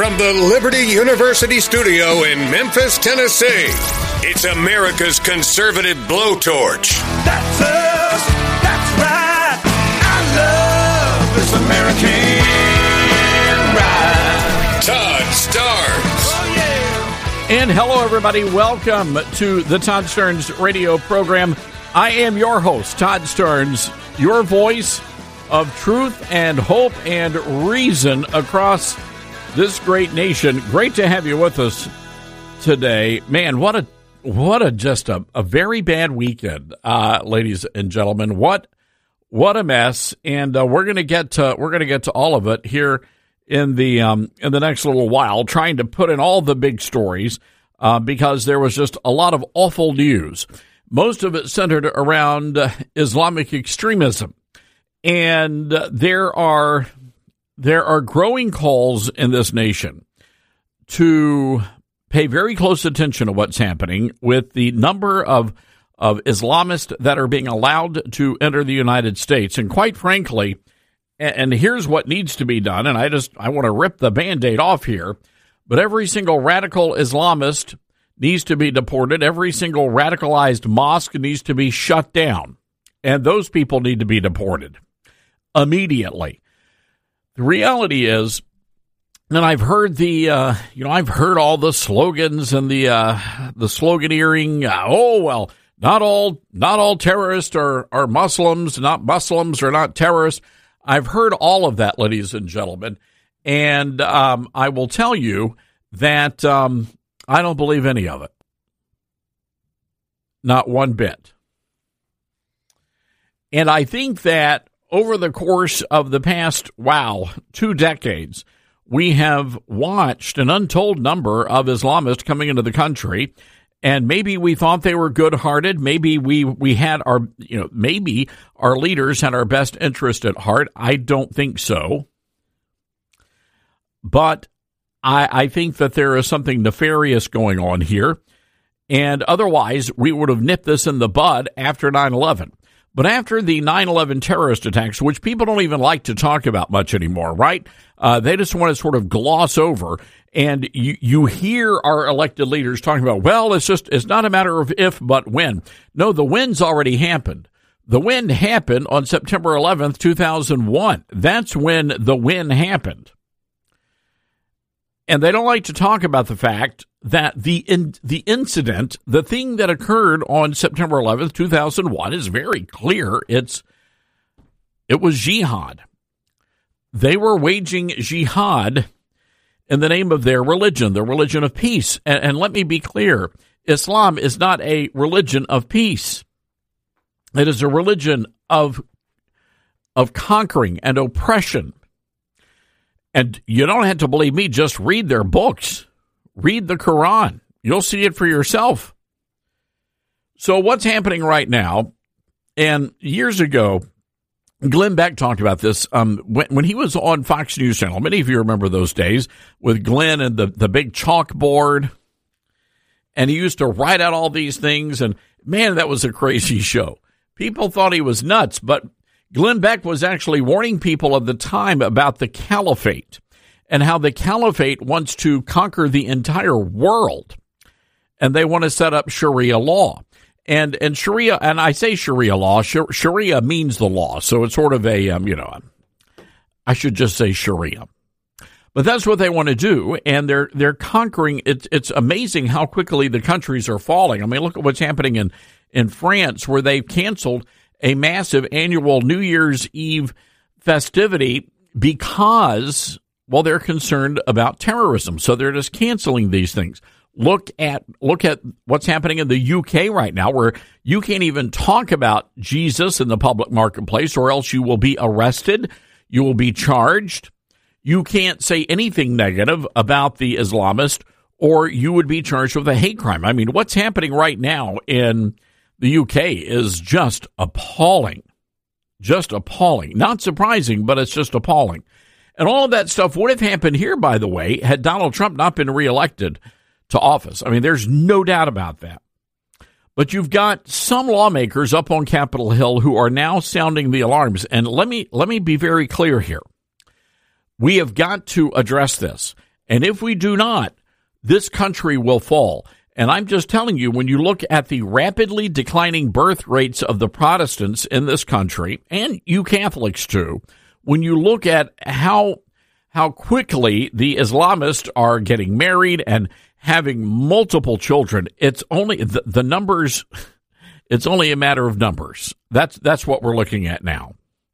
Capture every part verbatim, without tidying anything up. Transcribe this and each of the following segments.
From the Liberty University studio in Memphis, Tennessee, it's America's conservative blowtorch. That's us. That's right. I love this American ride. Todd Starnes. Oh, yeah. And hello, everybody. Welcome to the Todd Starnes radio program. I am your host, Todd Starnes, your voice of truth and hope and reason across this great nation. Great to have you with us today. Man, what a what a just a, a very bad weekend, uh, ladies and gentlemen. What what a mess. And uh, we're gonna get to we're gonna get to all of it here in the um, in the next little while, trying to put in all the big stories uh, because there was just a lot of awful news. Most of it centered around uh, Islamic extremism. And uh, there are there are growing calls in this nation to pay very close attention to what's happening with the number of of Islamists that are being allowed to enter the United States. And quite frankly, and, and here's what needs to be done, and I just I want to rip the Band-Aid off here, but every single radical Islamist needs to be deported. Every single radicalized mosque needs to be shut down. And those people need to be deported immediately. The reality is, and I've heard the, uh, you know, I've heard all the slogans and the, uh, the sloganeering. Uh, oh well, not all, not all terrorists are are Muslims. Not Muslims are not terrorists. I've heard all of that, ladies and gentlemen, and um, I will tell you that um, I don't believe any of it, not one bit. And I think that over the course of the past, wow, two decades, we have watched an untold number of Islamists coming into the country, and maybe we thought they were good-hearted. Maybe we, we had our, you know, maybe our leaders had our best interest at heart. I don't think so. But I, I think that there is something nefarious going on here, and otherwise we would have nipped this in the bud after nine eleven. But after the nine eleven terrorist attacks, which people don't even like to talk about much anymore, right? Uh, they just want to sort of gloss over. And you, you hear our elected leaders talking about, well, it's just, it's not a matter of if, but when. No, the when's already happened. The when happened on September eleventh, two thousand one. That's when the when happened. And they don't like to talk about the fact that the in, the incident, the thing that occurred on September eleventh, two thousand one, is very clear. It's it was jihad. They were waging jihad in the name of their religion, the religion of peace. And, and let me be clear, Islam is not a religion of peace. It is a religion of of conquering and oppression. And you don't have to believe me, just read their books. Read the Quran. You'll see it for yourself. So what's happening right now, and years ago, Glenn Beck talked about this um, when, when he was on Fox News Channel. Many of you remember those days with Glenn and the, the big chalkboard. And he used to write out all these things. And, man, that was a crazy show. People thought he was nuts, but Glenn Beck was actually warning people at the time about the caliphate and how the caliphate wants to conquer the entire world, and they want to set up Sharia law. And and Sharia, and I say Sharia law, Sharia means the law, so it's sort of a, um, you know, I should just say Sharia. But that's what they want to do, and they're they're conquering. It's it's amazing how quickly the countries are falling. I mean, look at what's happening in, in France, where they've canceled a massive annual New Year's Eve festivity because, well, they're concerned about terrorism. So they're just canceling these things. Look at look at what's happening in the U K right now, where you can't even talk about Jesus in the public marketplace, or else you will be arrested. You will be charged. You can't say anything negative about the Islamist, or you would be charged with a hate crime. I mean, what's happening right now in the U K is just appalling. Just appalling. Not surprising, but it's just appalling. And all of that stuff would have happened here, by the way, had Donald Trump not been reelected to office. I mean, there's no doubt about that. But you've got some lawmakers up on Capitol Hill who are now sounding the alarms. And let me let me be very clear here. We have got to address this. And if we do not, this country will fall. And I'm just telling you, when you look at the rapidly declining birth rates of the Protestants in this country, and you Catholics too, when you look at how how quickly the Islamists are getting married and having multiple children, it's only the, the numbers, it's only a matter of numbers. That's that's what we're looking at now.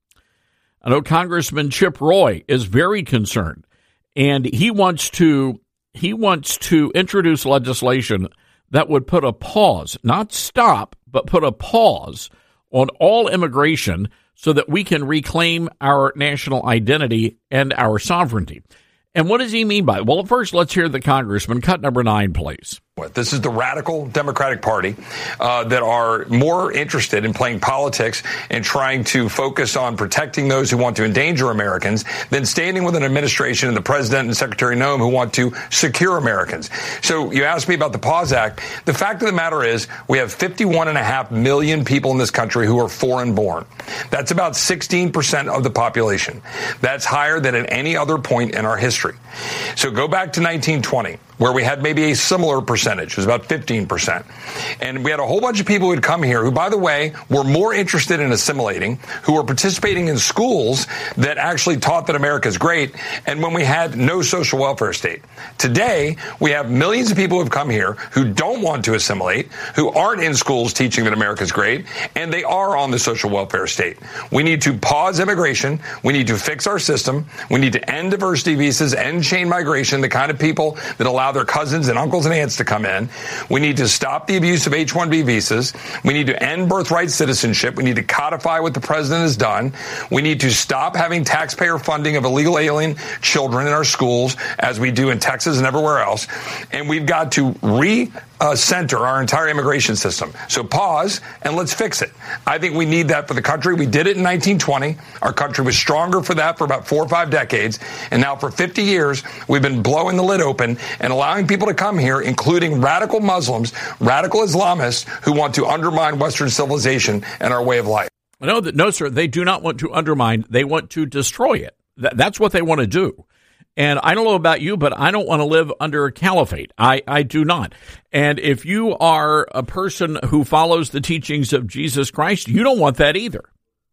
I know Congressman Chip Roy is very concerned, and he wants to he wants to introduce legislation that would put a pause, not stop, but put a pause on all immigration so that we can reclaim our national identity and our sovereignty. And what does he mean by it? Well, first, let's hear the congressman. Cut number nine, please. This is the radical Democratic Party uh, that are more interested in playing politics and trying to focus on protecting those who want to endanger Americans than standing with an administration and the president and Secretary Noem who want to secure Americans. So you asked me about the PAUSE Act. The fact of the matter is we have fifty-one and a half million people in this country who are foreign born. That's about sixteen percent of the population. That's higher than at any other point in our history. So go back to nineteen twenty, where we had maybe a similar percentage. It was about fifteen percent. And we had a whole bunch of people who had come here who, by the way, were more interested in assimilating, who were participating in schools that actually taught that America is great, and when we had no social welfare state. Today, we have millions of people who have come here who don't want to assimilate, who aren't in schools teaching that America is great, and they are on the social welfare state. We need to pause immigration. We need to fix our system. We need to end diversity visas, end chain migration, the kind of people that allow their cousins and uncles and aunts to come in. We need to stop the abuse of H one B visas. We need to end birthright citizenship. We need to codify what the president has done. We need to stop having taxpayer funding of illegal alien children in our schools, as we do in Texas and everywhere else. And we've got to re-center our entire immigration system. So pause and let's fix it. I think we need that for the country. We did it in nineteen twenty. Our country was stronger for that for about four or five decades. And now for fifty years, we've been blowing the lid open and allowing people to come here, including radical Muslims, radical Islamists who want to undermine Western civilization and our way of life. No, that, no, sir, they do not want to undermine. They want to destroy it. That, that's what they want to do. And I don't know about you, but I don't want to live under a caliphate. I, I do not. And if you are a person who follows the teachings of Jesus Christ, you don't want that either.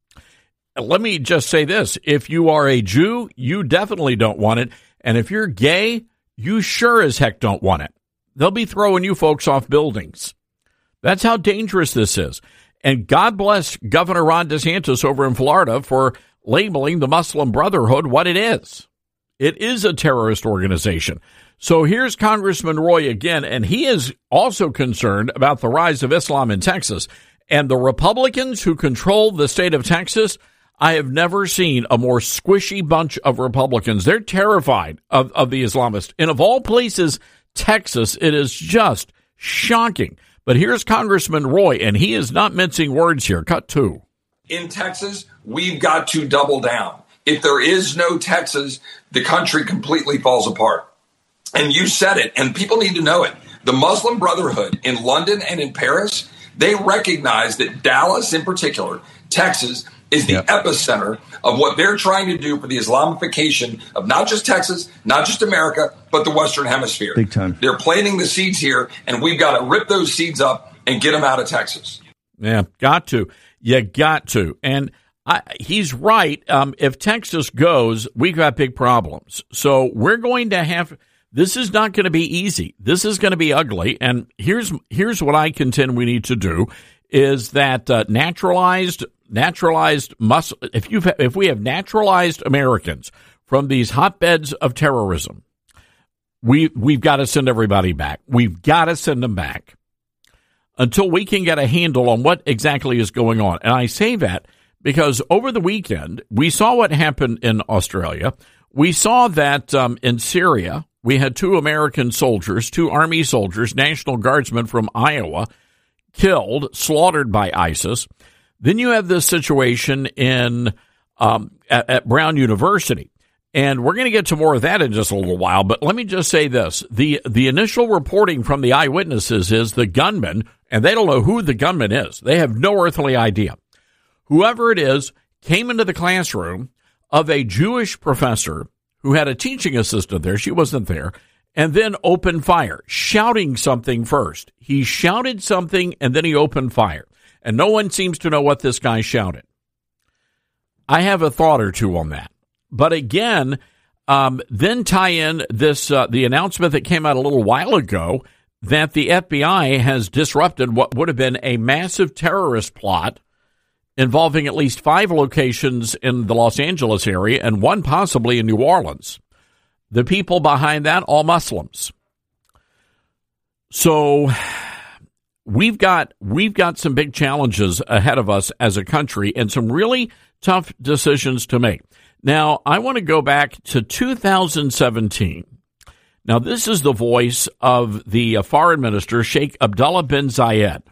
Let me just say this. If you are a Jew, you definitely don't want it. And if you're gay, you sure as heck don't want it. They'll be throwing you folks off buildings. That's how dangerous this is. And God bless Governor Ron DeSantis over in Florida for labeling the Muslim Brotherhood what it is. It is a terrorist organization. So here's Congressman Roy again, and he is also concerned about the rise of Islam in Texas. And the Republicans who control the state of Texas, I have never seen a more squishy bunch of Republicans. They're terrified of, of the Islamists. And of all places, Texas, it is just shocking. But here's Congressman Roy, and he is not mincing words here. Cut two. In Texas, we've got to double down. If there is no Texas, the country completely falls apart. And you said it, and people need to know it. The Muslim Brotherhood in London and in Paris, they recognize that Dallas in particular, Texas, is the yep. epicenter of what they're trying to do for the Islamification of not just Texas, not just America, but the Western Hemisphere. Big time. They're planting the seeds here, and we've got to rip those seeds up and get them out of Texas. Yeah, got to. You got to. And I, he's right. Um, if Texas goes, we've got big problems. So we're going to have – this is not going to be easy. This is going to be ugly. And here's here's what I contend we need to do is that uh, naturalized – Naturalized mus- if you if we have naturalized Americans from these hotbeds of terrorism, we we've got to send everybody back. We've got to send them back until we can get a handle on what exactly is going on. And I say that because over the weekend we saw what happened in Australia. We saw that um, in Syria we had two American soldiers, two Army soldiers, National Guardsmen from Iowa, killed, slaughtered by ISIS. Then you have this situation in um, at, at Brown University, and we're going to get to more of that in just a little while. But let me just say this. The the initial reporting from the eyewitnesses is the gunman, and they don't know who the gunman is. They have no earthly idea. Whoever it is came into the classroom of a Jewish professor who had a teaching assistant there. She wasn't there. And then opened fire, shouting something first. He shouted something, and then he opened fire. And no one seems to know what this guy shouted. I have a thought or two on that. But again, um, then tie in this uh, the announcement that came out a little while ago that the F B I has disrupted what would have been a massive terrorist plot involving at least five locations in the Los Angeles area and one possibly in New Orleans. The people behind that, all Muslims. So we've got we've got some big challenges ahead of us as a country and some really tough decisions to make. Now, I want to go back to two thousand seventeen. Now, this is the voice of the uh, foreign minister, Sheikh Abdullah bin Zayed.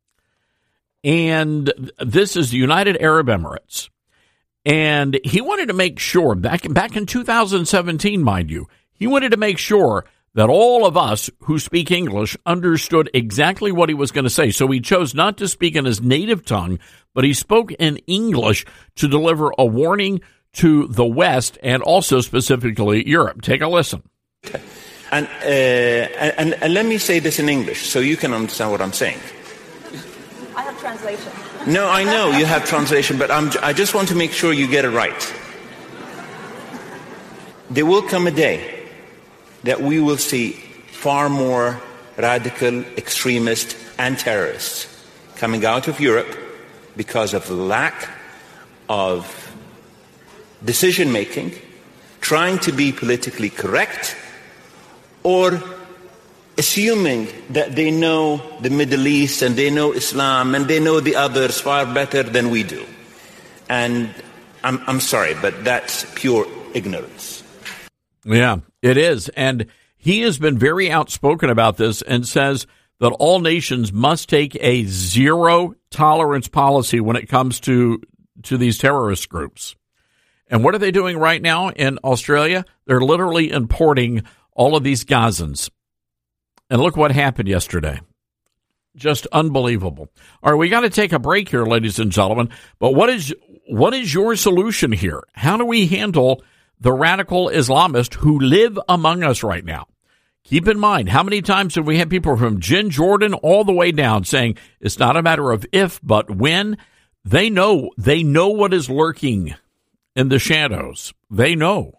And this is the United Arab Emirates. And he wanted to make sure, back, back in two thousand seventeen, mind you, he wanted to make sure that all of us who speak English understood exactly what he was going to say. So he chose not to speak in his native tongue, but he spoke in English to deliver a warning to the West and also specifically Europe. Take a listen. And, uh, and, and let me say this in English so you can understand what I'm saying. I have translation. No, I know you have translation, but I'm, I just want to make sure you get it right. There will come a day that we will see far more radical extremists and terrorists coming out of Europe because of lack of decision-making, trying to be politically correct, or assuming that they know the Middle East and they know Islam and they know the others far better than we do. And I'm, I'm sorry, but that's pure ignorance. Yeah, it is. And he has been very outspoken about this and says that all nations must take a zero tolerance policy when it comes to, to these terrorist groups. And what are they doing right now in Australia? They're literally importing all of these Gazans. And look what happened yesterday. Just unbelievable. All right, we got to take a break here, ladies and gentlemen. But what is what is your solution here? How do we handle the radical Islamists who live among us right now? Keep in mind, how many times have we had people from Jen Jordan all the way down saying it's not a matter of if, but when? They know. They know what is lurking in the shadows. They know.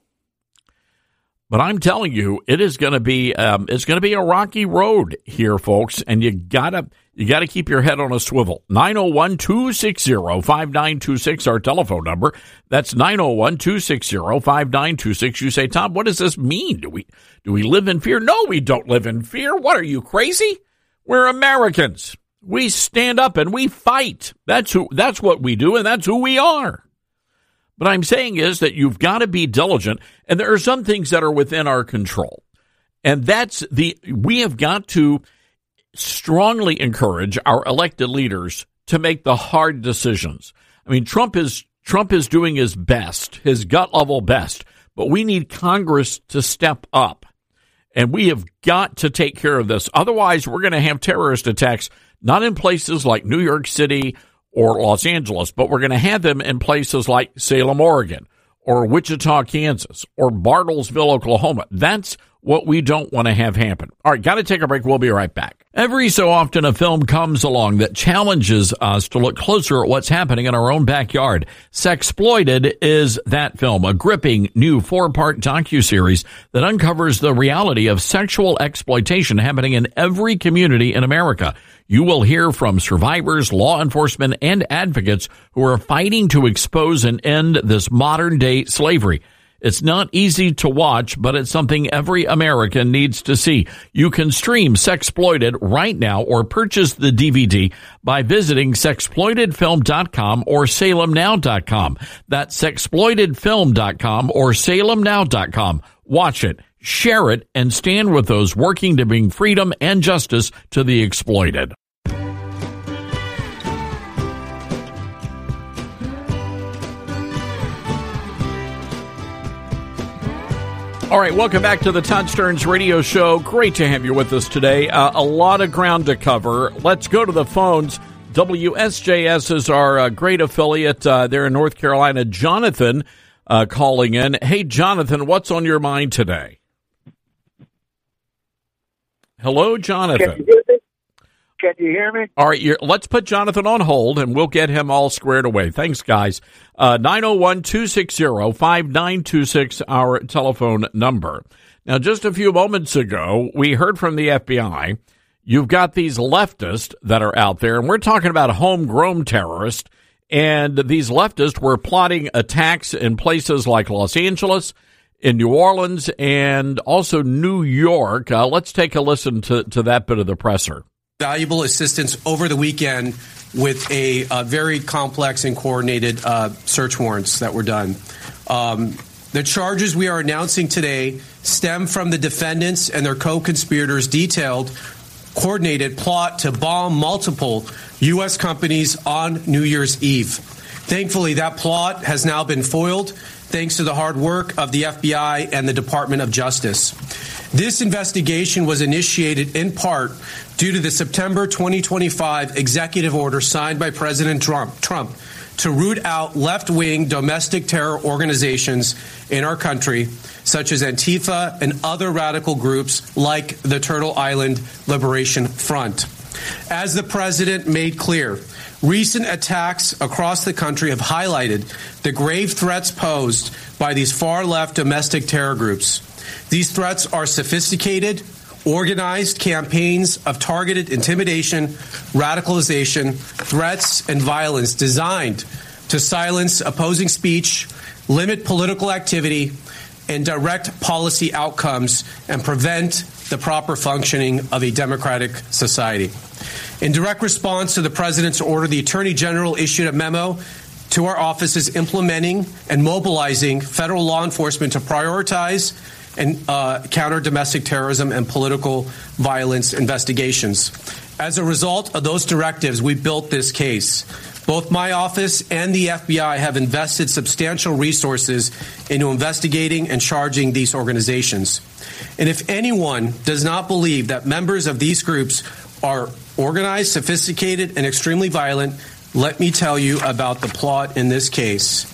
But I'm telling you, it is going to be um, it's going to be a rocky road here, folks, and you gotta you gotta keep your head on a swivel. nine oh one, two six zero, five nine two six, our telephone number. That's nine oh one, two six zero, five nine two six. You say, Tom, what does this mean? Do we do we live in fear? No, we don't live in fear. What are you, crazy? We're Americans. We stand up and we fight. That's who. That's what we do, and that's who we are. What I'm saying is that you've got to be diligent, and there are some things that are within our control. And that's the, we have got to strongly encourage our elected leaders to make the hard decisions. I mean, Trump is, Trump is doing his best, his gut level best, but we need Congress to step up. And we have got to take care of this. Otherwise, we're going to have terrorist attacks, not in places like New York City or Los Angeles, but we're going to have them in places like Salem, Oregon, or Wichita, Kansas, or Bartlesville, Oklahoma. That's what we don't want to have happen. All right, got to take a break. We'll be right back. Every so often, a film comes along that challenges us to look closer at what's happening in our own backyard. Sexploited is that film, a gripping new four-part docuseries that uncovers the reality of sexual exploitation happening in every community in America. You will hear from survivors, law enforcement, and advocates who are fighting to expose and end this modern-day slavery. It's not easy to watch, but it's something every American needs to see. You can stream Sexploited right now or purchase the D V D by visiting sexploited film dot com or salem now dot com. That's sexploited film dot com or salem now dot com. Watch it, share it, and stand with those working to bring freedom and justice to the exploited. All right, welcome back to the Todd Stearns Radio Show. Great to have you with us today. Uh, a lot of ground to cover. Let's go to the phones. W S J S is our uh, great affiliate uh, there in North Carolina. Jonathan uh, calling in. Hey, Jonathan, what's on your mind today? Hello, Jonathan. Can you hear me? Can you hear me? All right, you're, let's put Jonathan on hold, and we'll get him all squared away. Thanks, guys. Uh, nine oh one, two six zero, five nine two six, our telephone number. Now, just a few moments ago, we heard from the F B I. You've got these leftists that are out there, and we're talking about homegrown terrorists, and these leftists were plotting attacks in places like Los Angeles, in New Orleans, and also New York. Uh, let's take a listen to, to that bit of the presser. Valuable assistance over the weekend with a, a very complex and coordinated uh, search warrants that were done. Um, the charges we are announcing today stem from the defendants and their co-conspirators' detailed, coordinated plot to bomb multiple U S companies on New Year's Eve. Thankfully, that plot has now been foiled thanks to the hard work of the F B I and the Department of Justice. This investigation was initiated in part due to the September twenty twenty-five executive order signed by President Trump, Trump to root out left-wing domestic terror organizations in our country, such as Antifa and other radical groups like the Turtle Island Liberation Front. As the president made clear, recent attacks across the country have highlighted the grave threats posed by these far-left domestic terror groups. These threats are sophisticated, organized campaigns of targeted intimidation, radicalization, threats, and violence designed to silence opposing speech, limit political activity, and direct policy outcomes and prevent the proper functioning of a democratic society. In direct response to the president's order, the Attorney General issued a memo to our offices implementing and mobilizing federal law enforcement to prioritize and uh, counter domestic terrorism and political violence investigations. As a result of those directives, we built this case. Both my office and the F B I have invested substantial resources into investigating and charging these organizations. And if anyone does not believe that members of these groups are organized, sophisticated, and extremely violent, let me tell you about the plot in this case.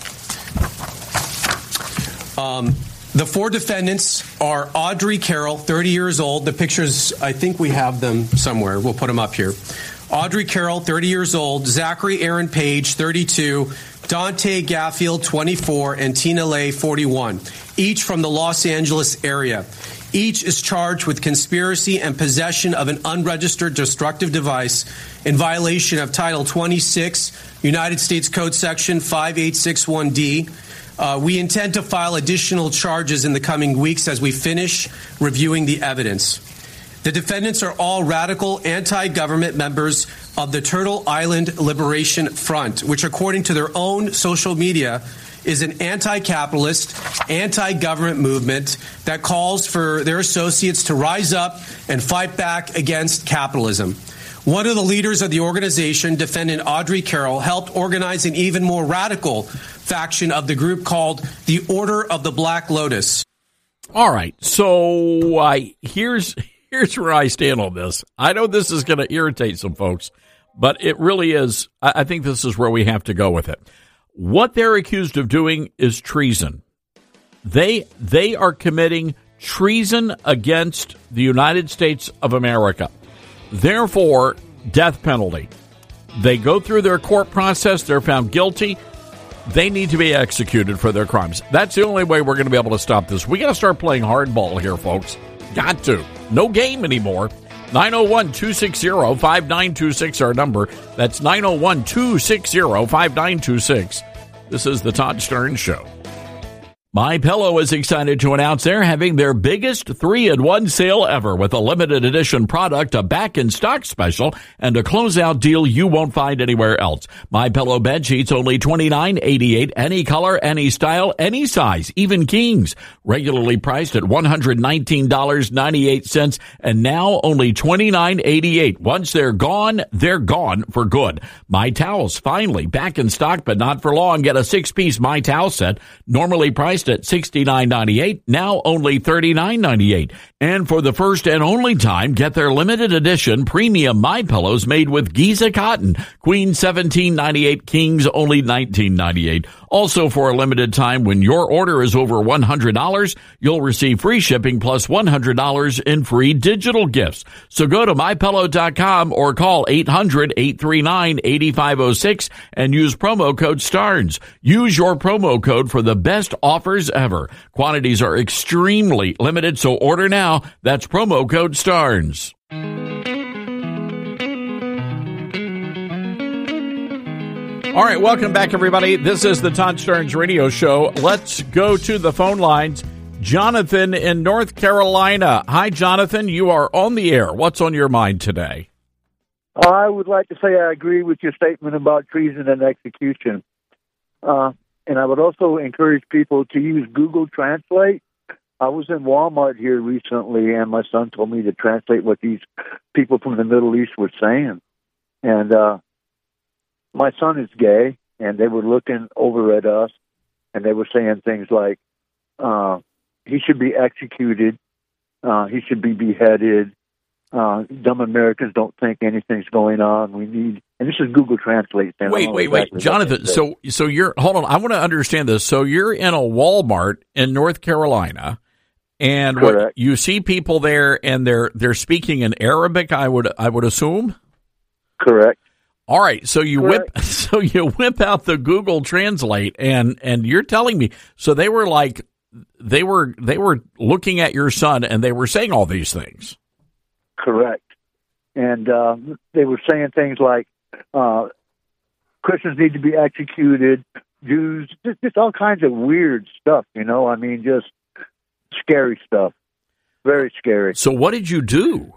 Um, the four defendants are Audrey Carroll, thirty years old. The pictures, I think we have them somewhere. We'll put them up here. Audrey Carroll, thirty years old. Zachary Aaron Page, thirty-two. Dante Gaffield, twenty-four. And Tina Lay, forty-one. Each from the Los Angeles area. Each is charged with conspiracy and possession of an unregistered destructive device in violation of Title twenty-six, United States Code Section five eight six one D. Uh, we intend to file additional charges in the coming weeks as we finish reviewing the evidence. The defendants are all radical anti-government members of the Turtle Island Liberation Front, which, according to their own social media, is an anti-capitalist, anti-government movement that calls for their associates to rise up and fight back against capitalism. One of the leaders of the organization, defendant Audrey Carroll, helped organize an even more radical faction of the group called the Order of the Black Lotus. All right, so uh, here's here's where I stand on this. I know this is going to irritate some folks, but it really is. I think this is where we have to go with it. What they're accused of doing is treason. They they are committing treason against the United States of America. Therefore, death penalty. They go through their court process. They're found guilty. They need to be executed for their crimes. That's the only way we're going to be able to stop this. We got to start playing hardball here, folks. Got to. No game anymore. nine oh one, two six zero, five nine two six, our number. That's nine oh one, two six zero, five nine two six. This is the Todd Stern Show. MyPillow is excited to announce they're having their biggest three in one sale ever with a limited edition product, a back-in-stock special, and a closeout deal you won't find anywhere else. MyPillow bed sheets only twenty-nine eighty-eight, any color, any style, any size, even kings. Regularly priced at one hundred nineteen dollars and ninety-eight cents and now only twenty-nine eighty-eight. Once they're gone, they're gone for good. My Towels finally back in stock, but not for long. Get a six-piece My Towel set, normally priced priced at sixty-nine ninety-eight, now only thirty-nine ninety-eight. And for the first and only time, get their limited edition premium My Pillows made with Giza cotton. Queen seventeen ninety-eight, Kings only nineteen ninety-eight. Also, for a limited time, when your order is over one hundred dollars, you'll receive free shipping plus one hundred dollars in free digital gifts. So go to my pillow dot com or call eight hundred, eight three nine, eight five zero six and use promo code STARNS. Use your promo code for the best offers ever. Quantities are extremely limited, so order now. That's promo code STARNS. All right, welcome back, everybody. This is the Todd Starnes Radio Show. Let's go to the phone lines. Jonathan in North Carolina. Hi, Jonathan. You are on the air. What's on your mind today? I would like to say I agree with your statement about treason and execution. Uh, and I would also encourage people to use Google Translate. I was in Walmart here recently, and my son told me to translate what these people from the Middle East were saying. And uh, my son is gay, and they were looking over at us, and they were saying things like, uh, he should be executed, uh, he should be beheaded, uh, dumb Americans don't think anything's going on, we need, and this is Google Translate. Wait, wait, wait, Jonathan, so so you're, hold on, I want to understand this. So you're in a Walmart in North Carolina, and what, you see people there, and they're they're speaking in Arabic, I would I would assume? Correct. All right, so you Correct. whip so you whip out the Google Translate, and and you're telling me, so they were like they were they were looking at your son, and they were saying all these things. Correct. And uh, they were saying things like uh, Christians need to be executed, Jews, just, just all kinds of weird stuff. You know, I mean, just scary stuff, very scary. So what did you do?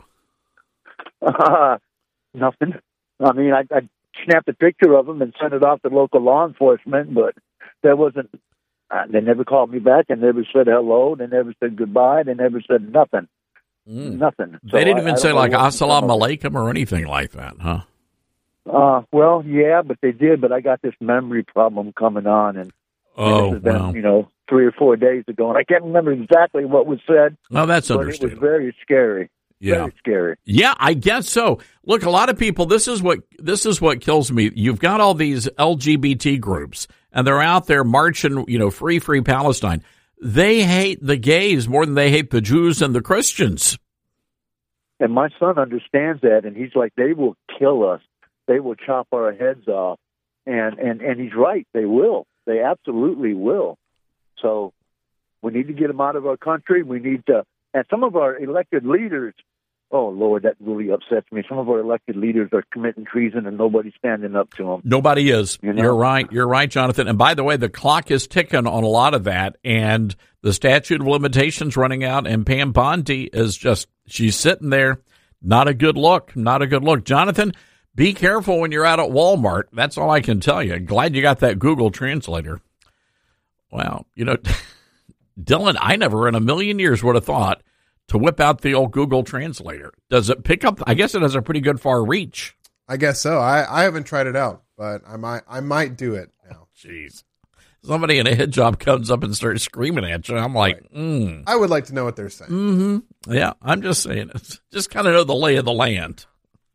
Uh, nothing. I mean, I, I snapped a picture of them and sent it off to local law enforcement, but there wasn't, uh, they never called me back, and never said hello, they never said goodbye, they never said nothing. Mm. Nothing. So they didn't even I, I say like Assalamu alaikum alaikum or anything like that, huh? Uh, well, yeah, but they did, but I got this memory problem coming on, and, oh, and this has been, well. you know, three or four days ago, and I can't remember exactly what was said. Oh, that's but understandable. It was very scary. Yeah. Very scary. Yeah, I guess so. Look, a lot of people, this is what this is what kills me. You've got all these L G B T groups, and they're out there marching, you know, free, free Palestine. They hate the gays more than they hate the Jews and the Christians. And my son understands that, and he's like, they will kill us. They will chop our heads off. And, and, and he's right. They will. They absolutely will. So we need to get them out of our country. We need to, and some of our elected leaders, oh, Lord, that really upsets me. Some of our elected leaders are committing treason, and nobody's standing up to them. Nobody is. You know? You're right. You're right, Jonathan. And by the way, the clock is ticking on a lot of that, and the statute of limitations running out, and Pam Bondi is just, she's sitting there. Not a good look. Not a good look. Jonathan, be careful when you're out at Walmart. That's all I can tell you. Glad you got that Google Translator. Well, you know, Dylan, I never in a million years would have thought to whip out the old Google Translator. Does it pick up? I guess it has a pretty good far reach. I guess so. I, I haven't tried it out, but I might I might do it now. Jeez. Somebody in a hijab comes up and starts screaming at you. I'm like, right. mm. I would like to know what they're saying. Mm-hmm. Yeah, I'm just saying it. Just kind of know the lay of the land.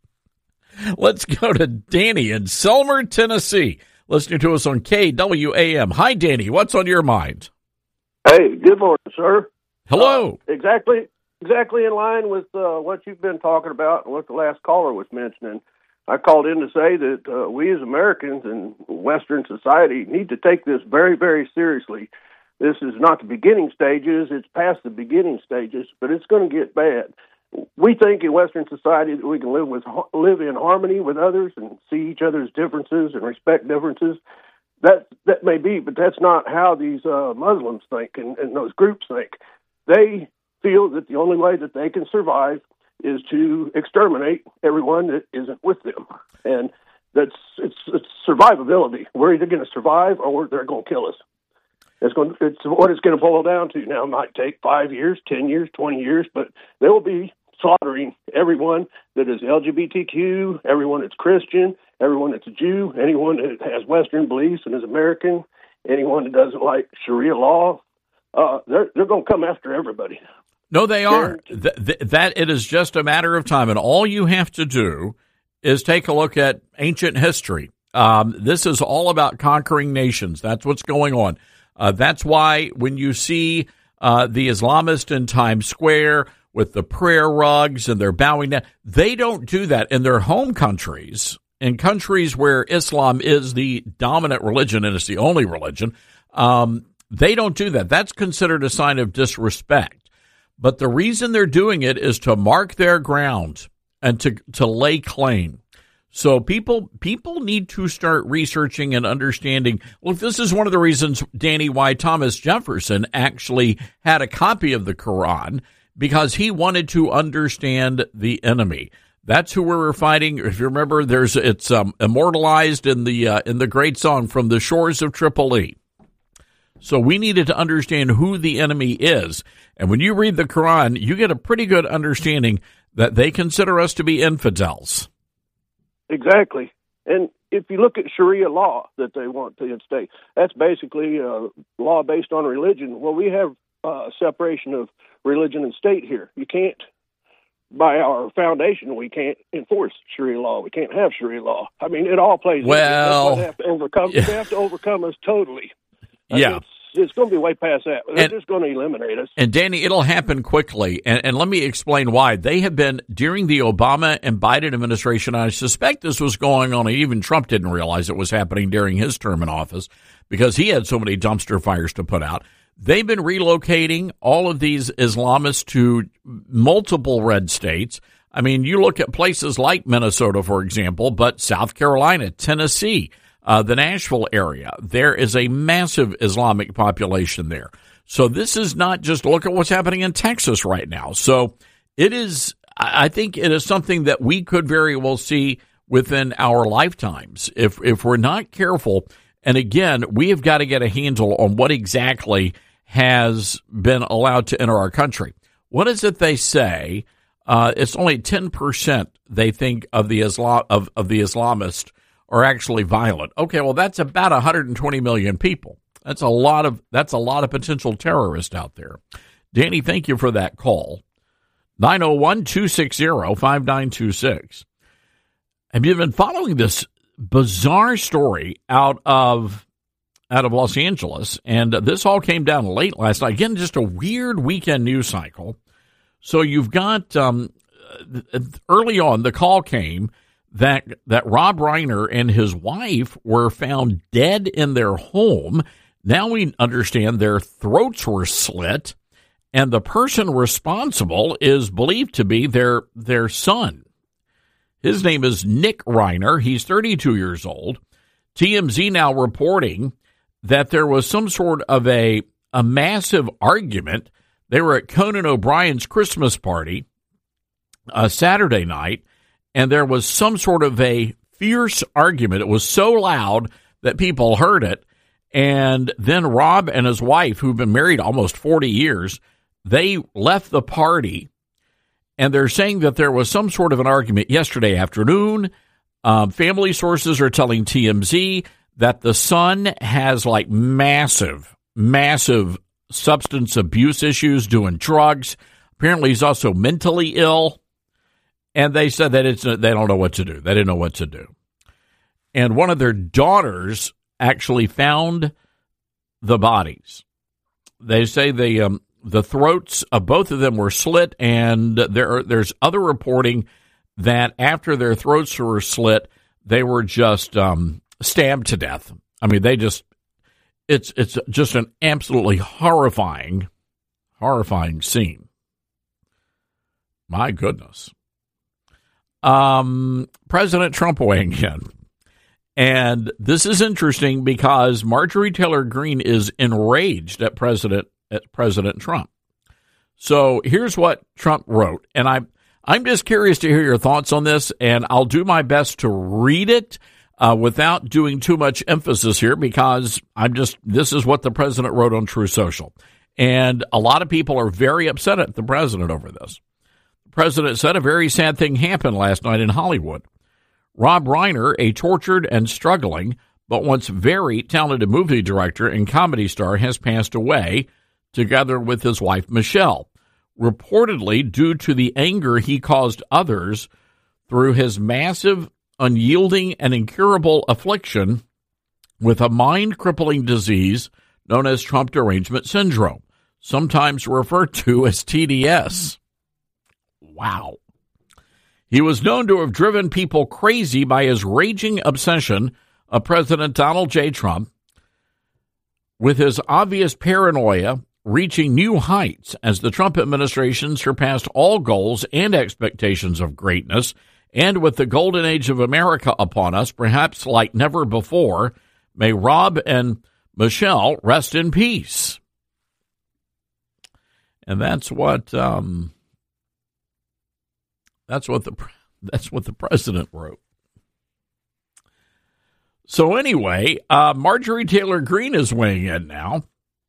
Let's go to Danny in Selmer, Tennessee, listening to us on K W A M. Hi, Danny. What's on your mind? Hey, good morning, sir. Hello. Uh, exactly, exactly in line with uh, what you've been talking about and what the last caller was mentioning. I called in to say that uh, we as Americans and Western society need to take this very, very seriously. This is not the beginning stages. It's past the beginning stages, but it's going to get bad. We think in Western society that we can live with live in harmony with others and see each other's differences and respect differences. That that may be, but that's not how these uh, Muslims think and, and those groups think. They feel that the only way that they can survive is to exterminate everyone that isn't with them, and that's it's, it's survivability. We're either going to survive or they're going to kill us. It's going. It's what it's going to boil down to. Now, it might take five years, ten years, twenty years, but they will be slaughtering everyone that is L G B T Q, everyone that's Christian, everyone that's a Jew, anyone that has Western beliefs and is American, anyone that doesn't like Sharia law. uh, they're they're going to come after everybody. No, they aren't. Th- th- that it is just a matter of time, and all you have to do is take a look at ancient history. Um, this is all about conquering nations. That's what's going on. Uh, that's why when you see uh, the Islamists in Times Square with the prayer rugs and they're bowing down, they don't do that in their home countries, in countries where Islam is the dominant religion and it's the only religion. Um, they don't do that. That's considered a sign of disrespect. But the reason they're doing it is to mark their ground and to to lay claim. So people people need to start researching and understanding. Look, this is one of the reasons, Danny, why Thomas Jefferson actually had a copy of the Quran, because he wanted to understand the enemy. That's who we were fighting. If you remember, there's it's um, immortalized in the uh, in the great song "From the Shores of Tripoli." So we needed to understand who the enemy is. And when you read the Quran, you get a pretty good understanding that they consider us to be infidels. Exactly. And if you look at Sharia law that they want to instate, that's basically a law based on religion. Well, we have uh, separation of religion and state here. You can't, by our foundation, we can't enforce Sharia law. We can't have Sharia law. I mean, it all plays. Well, they have to overcome. They have to overcome us totally. Yeah. It's, it's going to be way past that. They're and, just going to eliminate us. And, Danny, it'll happen quickly. And, and let me explain why. They have been, during the Obama and Biden administration, I suspect this was going on, even Trump didn't realize it was happening during his term in office because he had so many dumpster fires to put out. They've been relocating all of these Islamists to multiple red states. I mean, you look at places like Minnesota, for example, but South Carolina, Tennessee, Uh, the Nashville area, there is a massive Islamic population there. So this is not just look at what's happening in Texas right now. So it is, I think it is something that we could very well see within our lifetimes if, if we're not careful. And again, we have got to get a handle on what exactly has been allowed to enter our country. What is it they say? Uh, it's only ten percent they think of the Islam, of, of the Islamists are actually violent. Okay, well, that's about one hundred twenty million people. That's a lot of that's a lot of potential terrorists out there. Danny, thank you for that call. nine oh one, two six zero, five nine two six. Have you been following this bizarre story out of out of Los Angeles? And this all came down late last night. Again, just a weird weekend news cycle. So you've got um, early on, the call came that that Rob Reiner and his wife were found dead in their home. Now we understand their throats were slit, and the person responsible is believed to be their their son. His name is Nick Reiner. He's thirty-two years old. T M Z now reporting that there was some sort of a, a massive argument. They were at Conan O'Brien's Christmas party uh, Saturday night, and there was some sort of a fierce argument. It was so loud that people heard it. And then Rob and his wife, who've been married almost forty years, they left the party. And they're saying that there was some sort of an argument yesterday afternoon. Um, family sources are telling T M Z that the son has like massive, massive substance abuse issues, doing drugs. Apparently he's also mentally ill. And they said that it's they don't know what to do. They didn't know what to do. And one of their daughters actually found the bodies. They say the um, the throats of both of them were slit, and there there's other reporting that after their throats were slit, they were just um, stabbed to death. I mean, they just it's it's just an absolutely horrifying, horrifying scene. My goodness. Um, President Trump weighing in. And this is interesting because Marjorie Taylor Greene is enraged at President at President Trump. So here's what Trump wrote, and I'm I'm just curious to hear your thoughts on this, and I'll do my best to read it uh, without doing too much emphasis here because I'm just this is what the president wrote on True Social, and a lot of people are very upset at the president over this. The president said a very sad thing happened last night in Hollywood. Rob Reiner, a tortured and struggling but once very talented movie director and comedy star, has passed away together with his wife, Michelle, reportedly due to the anger he caused others through his massive, unyielding, and incurable affliction with a mind-crippling disease known as Trump Derangement Syndrome, sometimes referred to as T D S. Wow. He was known to have driven people crazy by his raging obsession of President Donald J. Trump, with his obvious paranoia reaching new heights as the Trump administration surpassed all goals and expectations of greatness, and with the golden age of America upon us, perhaps like never before. May Rob and Michelle rest in peace. And that's what um, that's what the that's what the president wrote. So anyway, uh, Marjorie Taylor Greene is weighing in now.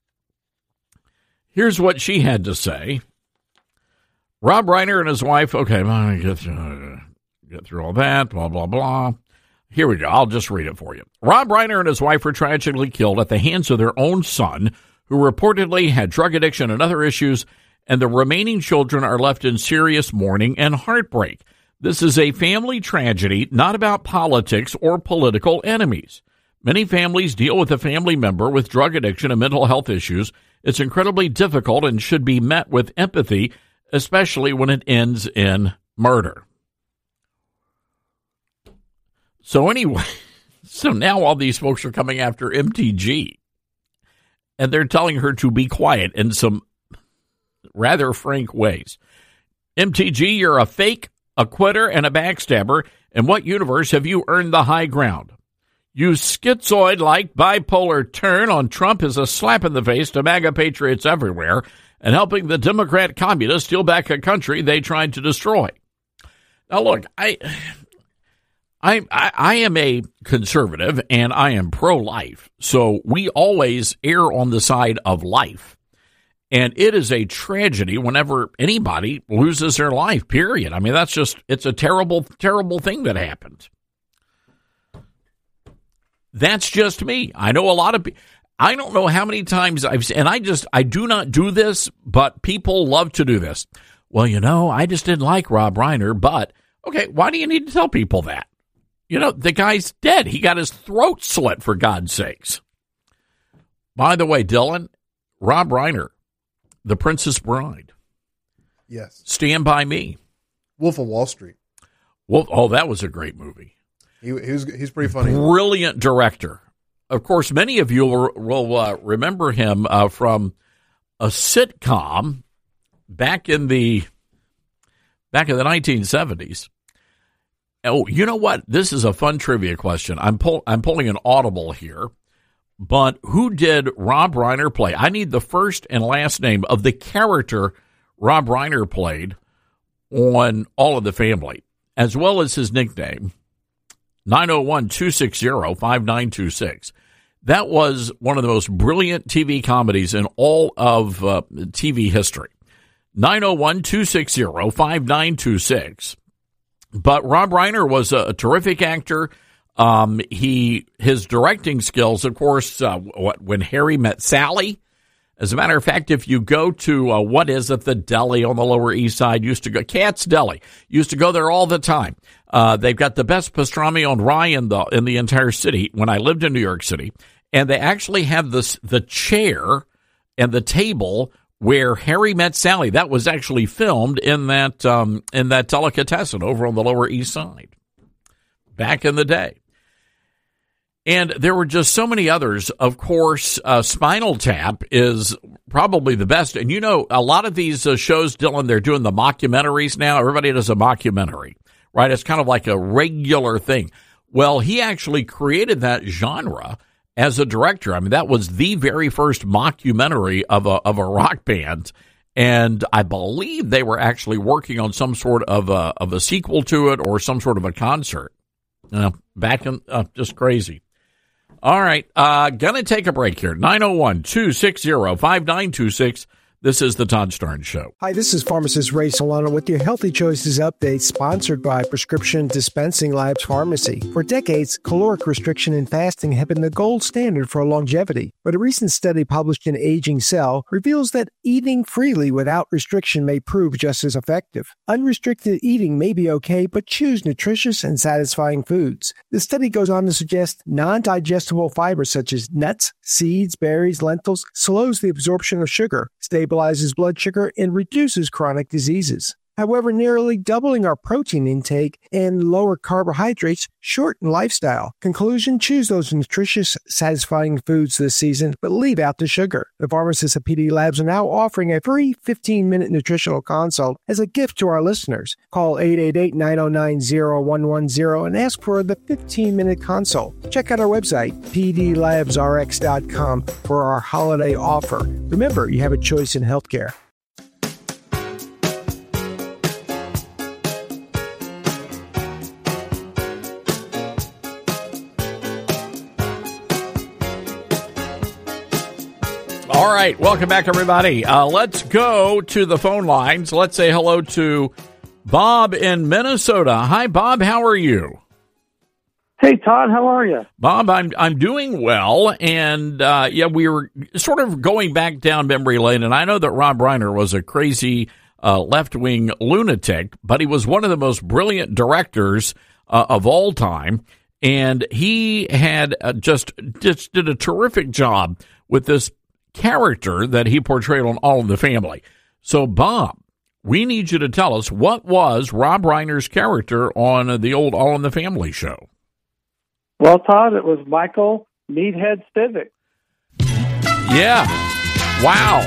Here's what she had to say. Rob Reiner and his wife. Okay, let me get through, get through all that. Blah blah blah. Here we go. I'll just read it for you. Rob Reiner and his wife were tragically killed at the hands of their own son, who reportedly had drug addiction and other issues, and the remaining children are left in serious mourning and heartbreak. This is a family tragedy, not about politics or political enemies. Many families deal with a family member with drug addiction and mental health issues. It's incredibly difficult and should be met with empathy, especially when it ends in murder. So anyway, so now all these folks are coming after M T G, and they're telling her to be quiet in some rather frank ways. M T G, you're a fake, a quitter, and a backstabber. In what universe have you earned the high ground? You schizoid-like bipolar turn on Trump is a slap in the face to MAGA patriots everywhere and helping the Democrat communists steal back a country they tried to destroy. Now, look, I... I, I I am a conservative, and I am pro-life, so we always err on the side of life. And it is a tragedy whenever anybody loses their life, period. I mean, that's just, it's a terrible, terrible thing that happened. That's just me. I know a lot of people. I don't know how many times I've, and I just, I do not do this, but people love to do this. Well, you know, I just didn't like Rob Reiner, but, okay, why do you need to tell people that? You know, the guy's dead. He got his throat slit, for God's sakes. By the way, Dylan, Rob Reiner, The Princess Bride. Yes. Stand By Me. Wolf of Wall Street. Wolf, oh, that was a great movie. He, he was, he's pretty funny. Brilliant director. Of course, many of you will, will uh, remember him uh, from a sitcom back in the back in the nineteen seventies. Oh, you know what? This is a fun trivia question. I'm pull, I'm pulling an audible here, but who did Rob Reiner play? I need the first and last name of the character Rob Reiner played on All of the Family, as well as his nickname. nine oh one, two six zero, five nine two six. That was one of the most brilliant T V comedies in all of uh, T V history. nine oh one, two six zero, five nine two six. But Rob Reiner was a, a terrific actor. Um, he his directing skills, of course, uh, what, When Harry Met Sally. As a matter of fact, if you go to, uh, what is it, the deli on the Lower East Side, used to go, Katz Deli, used to go there all the time. Uh, they've got the best pastrami on rye in the, in the entire city when I lived in New York City. And they actually have this, the chair and the table where Harry Met Sally. That was actually filmed in that, um, in that delicatessen over on the Lower East Side back in the day. And there were just so many others. Of course, uh, Spinal Tap is probably the best. And, you know, a lot of these uh, shows, Dylan, they're doing the mockumentaries now. Everybody does a mockumentary, right? It's kind of like a regular thing. Well, he actually created that genre as a director. I mean, that was the very first mockumentary of a of a rock band. And I believe they were actually working on some sort of a, of a sequel to it or some sort of a concert. You know, back in, uh, just crazy. All right, uh, gonna take a break here. nine oh one, two six zero, five nine two six. This is the Todd Starnes Show. Hi, this is pharmacist Ray Solano with your Healthy Choices Update, sponsored by Prescription Dispensing Labs Pharmacy. For decades, caloric restriction and fasting have been the gold standard for longevity. But a recent study published in Aging Cell reveals that eating freely without restriction may prove just as effective. Unrestricted eating may be okay, but choose nutritious and satisfying foods. The study goes on to suggest non-digestible fibers such as nuts, seeds, berries, lentils slows the absorption of sugar, stabilizes blood sugar, and reduces chronic diseases. However, nearly doubling our protein intake and lower carbohydrates shorten lifestyle. Conclusion, choose those nutritious, satisfying foods this season, but leave out the sugar. The pharmacists at P D Labs are now offering a free fifteen-minute nutritional consult as a gift to our listeners. Call eight eight eight, nine oh nine, oh one one oh and ask for the fifteen-minute consult. Check out our website, p d labs r x dot com, for our holiday offer. Remember, you have a choice in healthcare. All right, welcome back, everybody. Uh, let's go to the phone lines. Let's say hello to Bob in Minnesota. Hi, Bob. How are you? Hey, Todd. How are you? Bob, I'm I'm doing well, and uh, yeah, we were sort of going back down memory lane, and I know that Rob Reiner was a crazy uh, left-wing lunatic, but he was one of the most brilliant directors uh, of all time, and he had uh, just just did a terrific job with this character that he portrayed on All in the Family. So, Bob, we need you to tell us, what was Rob Reiner's character on the old All in the Family show? Well, Todd, it was Michael Meathead Stivic. Yeah. Wow.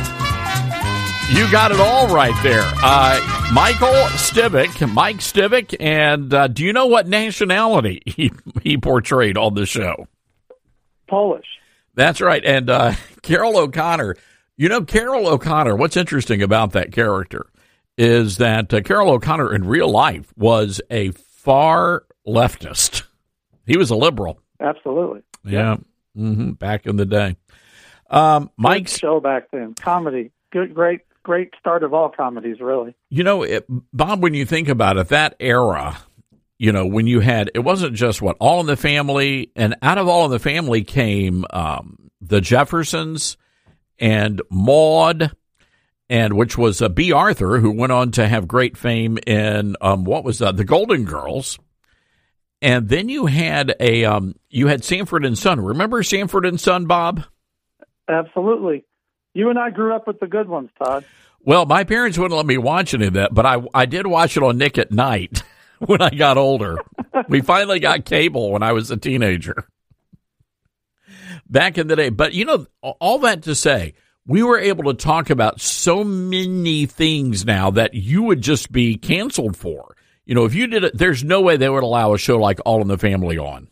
You got it all right there. Uh, Michael Stivic, Mike Stivic, and uh, do you know what nationality he, he portrayed on the show? Polish. That's right. And uh, Carol O'Connor, you know, Carol O'Connor, what's interesting about that character is that uh, Carol O'Connor in real life was a far leftist. He was a liberal. Absolutely. Yeah. Mm-hmm. Back in the day. Um, Mike's Good show back then. Comedy. Good, great, great start of all comedies, really. You know, it, Bob, when you think about it, that era, you know, when you had, it wasn't just what, All in the Family, and out of All in the Family came um, the Jeffersons and Maude, and which was uh, B. Arthur, who went on to have great fame in, um, what was that, The Golden Girls. And then you had a, um, you had Sanford and Son. Remember Sanford and Son, Bob? Absolutely. You and I grew up with the good ones, Todd. Well, my parents wouldn't let me watch any of that, but I, I did watch it on Nick at Night. When I got older. We finally got cable when I was a teenager. Back in the day. But, you know, all that to say, we were able to talk about so many things now that you would just be canceled for. You know, if you did it, there's no way they would allow a show like All in the Family on.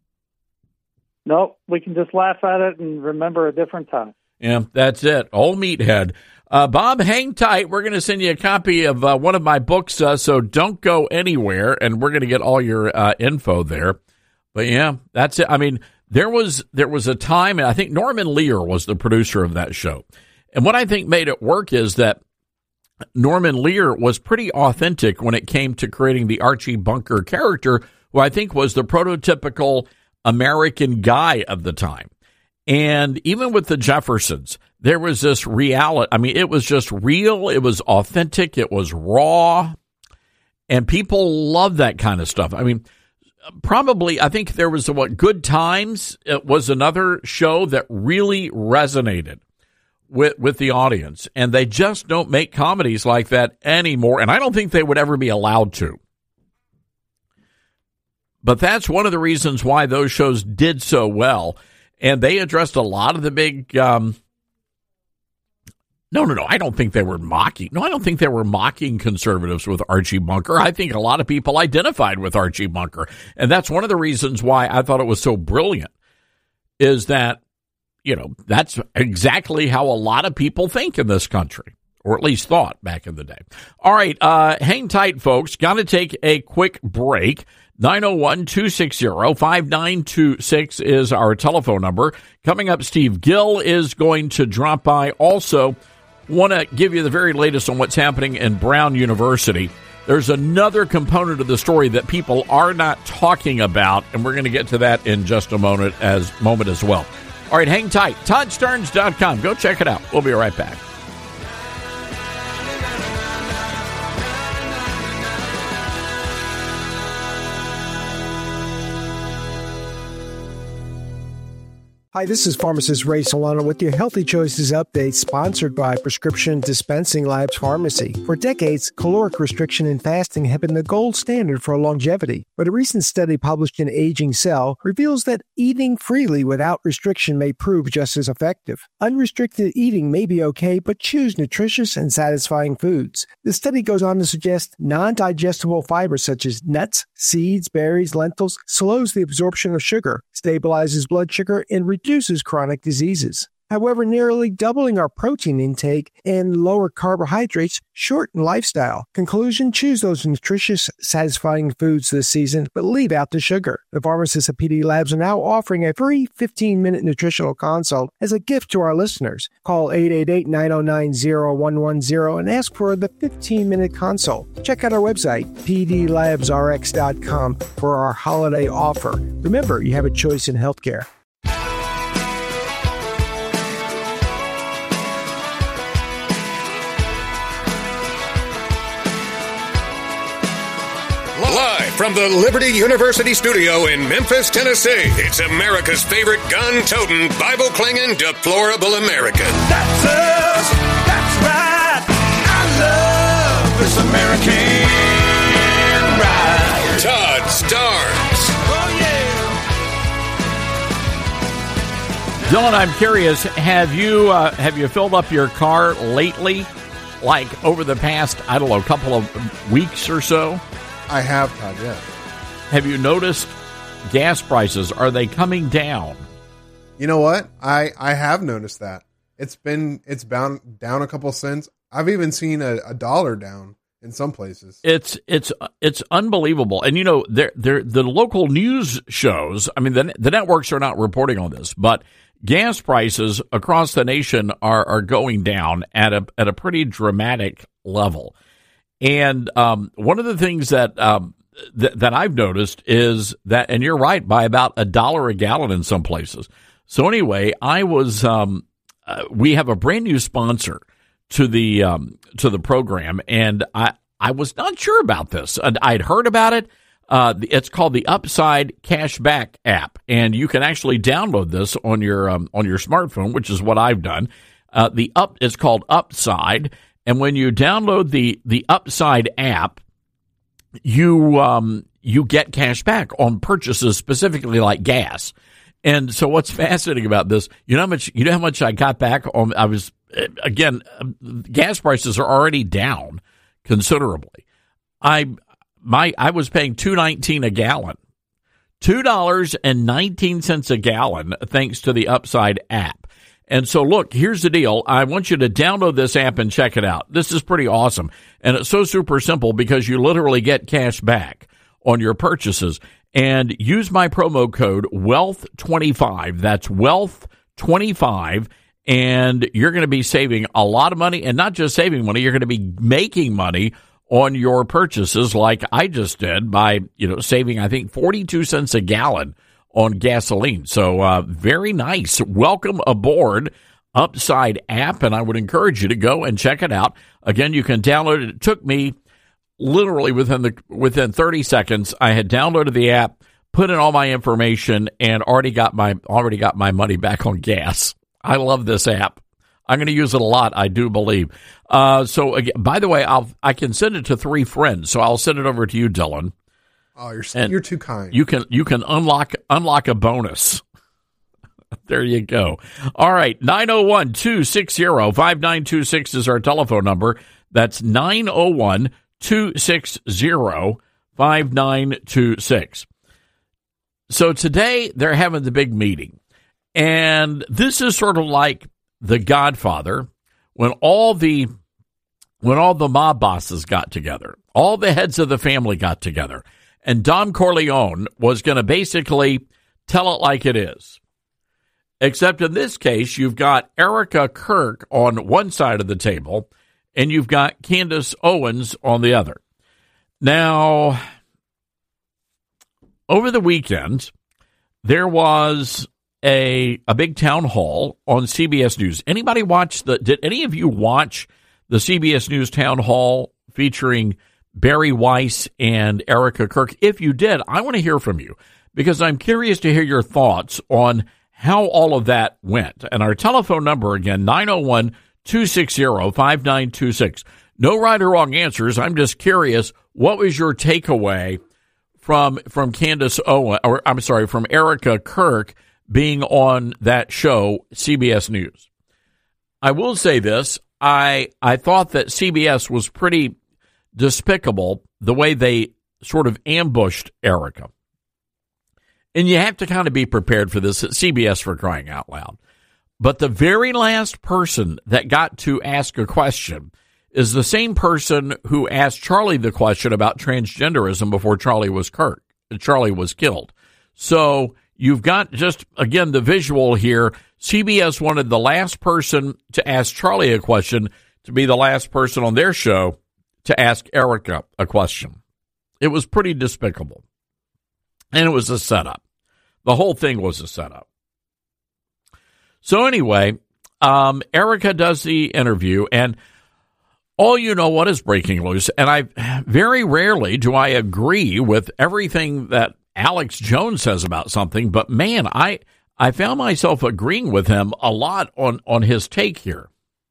Nope. We can just laugh at it and remember a different time. Yeah, that's it. Old Meathead. Uh, Bob, hang tight. We're going to send you a copy of uh, one of my books, uh, so don't go anywhere, and we're going to get all your uh, info there. But, yeah, that's it. I mean, there was there was a time, and I think Norman Lear was the producer of that show. And what I think made it work is that Norman Lear was pretty authentic when it came to creating the Archie Bunker character, who I think was the prototypical American guy of the time. And even with the Jeffersons, there was this reality. I mean, it was just real. It was authentic. It was raw. And people love that kind of stuff. I mean, probably, I think there was a, what, Good Times. It was another show that really resonated with, with the audience. And they just don't make comedies like that anymore. And I don't think they would ever be allowed to. But that's one of the reasons why those shows did so well. And they addressed a lot of the big, um, no, no, no, I don't think they were mocking. No, I don't think they were mocking conservatives with Archie Bunker. I think a lot of people identified with Archie Bunker. And that's one of the reasons why I thought it was so brilliant, is that, you know, that's exactly how a lot of people think in this country, or at least thought back in the day. All right, uh, hang tight, folks. Got to take a quick break. nine oh one, two six zero, five nine two six is our telephone number. Coming up, Steve Gill is going to drop by. Also, Want to give you the very latest on what's happening in Brown University. There's another component of the story that people are not talking about, and we're going to get to that in just a moment as moment as well. All right, hang tight. Todd Starnes dot com. Go check it out. We'll be right back. Hi, this is pharmacist Ray Solano with your Healthy Choices Update, sponsored by Prescription Dispensing Labs Pharmacy. For decades, caloric restriction and fasting have been the gold standard for longevity. But a recent study published in Aging Cell reveals that eating freely without restriction may prove just as effective. Unrestricted eating may be okay, but choose nutritious and satisfying foods. The study goes on to suggest non-digestible fibers such as nuts, seeds, berries, lentils slows the absorption of sugar, stabilizes blood sugar, and reduces chronic diseases. However, nearly doubling our protein intake and lower carbohydrates shorten lifestyle. Conclusion, choose those nutritious, satisfying foods this season, but leave out the sugar. The pharmacists at P D Labs are now offering a free fifteen-minute nutritional consult as a gift to our listeners. Call eight eight eight, nine oh nine, oh one one oh and ask for the fifteen-minute consult. Check out our website, p d labs r x dot com, for our holiday offer. Remember, you have a choice in healthcare. Live from the Liberty University studio in Memphis, Tennessee, it's America's favorite gun-toting, Bible-clinging, deplorable American. That's us. That's right. I love this American ride. Todd Starnes. Oh, yeah. Dylan, I'm curious, have you uh, have you filled up your car lately? Like over the past, I don't know, couple of weeks or so? I have, Todd, yeah. Have you noticed gas prices? Are they coming down? You know what? I, I have noticed that. It's been it's bound down a couple cents. I've even seen a, a dollar down in some places. It's it's it's unbelievable. And you know, they're, they're, the local news shows, I mean, the, the networks are not reporting on this, but gas prices across the nation are, are going down at a at a pretty dramatic level. And um, one of the things that um, th- that I've noticed is that, and you're right, by about a dollar a gallon in some places. So anyway, I was um, uh, we have a brand new sponsor to the um, to the program, and I I was not sure about this. I'd heard about it. Uh, it's called the Upside Cashback app, and you can actually download this on your um, on your smartphone, which is what I've done. Uh, the up it's called Upside. And when you download the, the Upside app, you um, you get cash back on purchases, specifically like gas. And so, what's fascinating about this? You know how much you know how much I got back on. I was again, gas prices are already down considerably. I my I was paying two nineteen a gallon, two dollars and nineteen cents a gallon, thanks to the Upside app. And so, look, here's the deal. I want you to download this app and check it out. This is pretty awesome. And it's so super simple because you literally get cash back on your purchases. And use my promo code wealth twenty-five. That's wealth twenty-five. And you're going to be saving a lot of money. And not just saving money, you're going to be making money on your purchases like I just did by, you know, saving, I think, forty-two cents a gallon on gasoline. So uh, very nice. Welcome aboard Upside app, and I would encourage you to go and check it out. Again, you can download it. It took me literally within the within thirty seconds. I had downloaded the app, put in all my information, and already got my already got my money back on gas. I love this app. I'm going to use it a lot, I do believe. Uh, so, again, by the way, I'll I can send it to three friends. So I'll send it over to you, Dylan. Oh, you're And you're too kind. You can you can unlock unlock a bonus. There you go. All right, nine oh one, two six zero, five nine two six is our telephone number. That's nine oh one, two six zero, five nine two six. So today they're having the big meeting. And this is sort of like The Godfather when all the when all the mob bosses got together, all the heads of the family got together. And Don Corleone was going to basically tell it like it is. Except in this case, you've got Erica Kirk on one side of the table, and you've got Candace Owens on the other. Now, over the weekend, there was a a big town hall on C B S News. Anybody watch the? Did any of you watch the C B S News town hall featuring Barry Weiss and Erica Kirk? If you did, I want to hear from you because I'm curious to hear your thoughts on how all of that went. And our telephone number again, nine oh one, two six zero, five nine two six. No right or wrong answers. I'm just curious, what was your takeaway from from Candace Owen, or I'm sorry, from Erica Kirk being on that show, C B S News? I will say this. I I thought that C B S was pretty despicable the way they sort of ambushed Erica. And you have to kind of be prepared for this at C B S, for crying out loud. But the very last person that got to ask a question is the same person who asked Charlie the question about transgenderism before Charlie was Kirk. Charlie was killed. So you've got just, again, the visual here. C B S wanted the last person to ask Charlie a question to be the last person on their show to ask Erica a question. It was pretty despicable. And it was a setup. The whole thing was a setup. So anyway, um, Erica does the interview, and all you know what is breaking loose, and I very rarely do I agree with everything that Alex Jones says about something, but man, I I found myself agreeing with him a lot on, on his take here.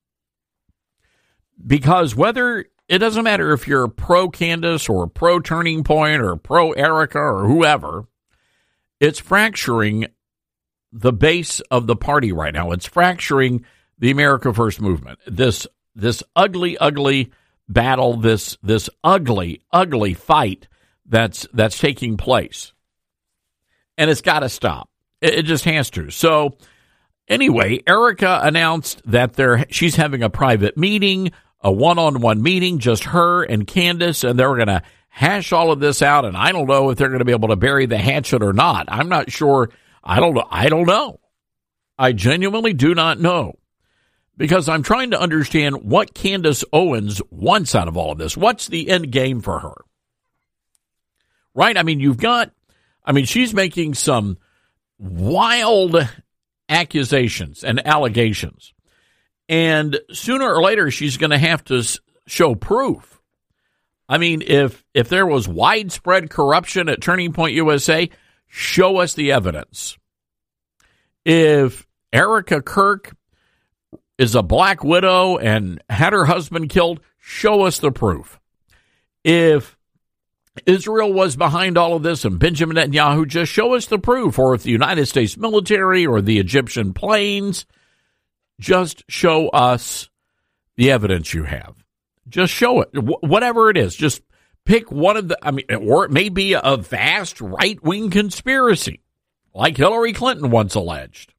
Because whether, it doesn't matter if you're pro-Candace or pro-Turning Point or pro-Erica or whoever, it's fracturing the base of the party right now. It's fracturing the America First movement. This This ugly, ugly battle, this this ugly, ugly fight that's that's taking place. And it's got to stop. It, it just has to. So anyway, Erica announced that they're, she's having a private meeting, a one-on-one meeting, just her and Candace, and they're going to hash all of this out, and I don't know if they're going to be able to bury the hatchet or not. I'm not sure. I don't know. I don't know. I genuinely do not know. Because I'm trying to understand what Candace Owens wants out of all of this. What's the end game for her? Right? I mean, you've got, I mean, she's making some wild accusations and allegations. And sooner or later, she's going to have to show proof. I mean, if if there was widespread corruption at Turning Point U S A, show us the evidence. If Erica Kirk is a black widow and had her husband killed, show us the proof. If Israel was behind all of this and Benjamin Netanyahu, just show us the proof. Or if the United States military or the Egyptian planes, just show us the evidence you have. Just show it. Wh- whatever it is, just pick one of the, I mean, or it may be a vast right-wing conspiracy, like Hillary Clinton once alleged.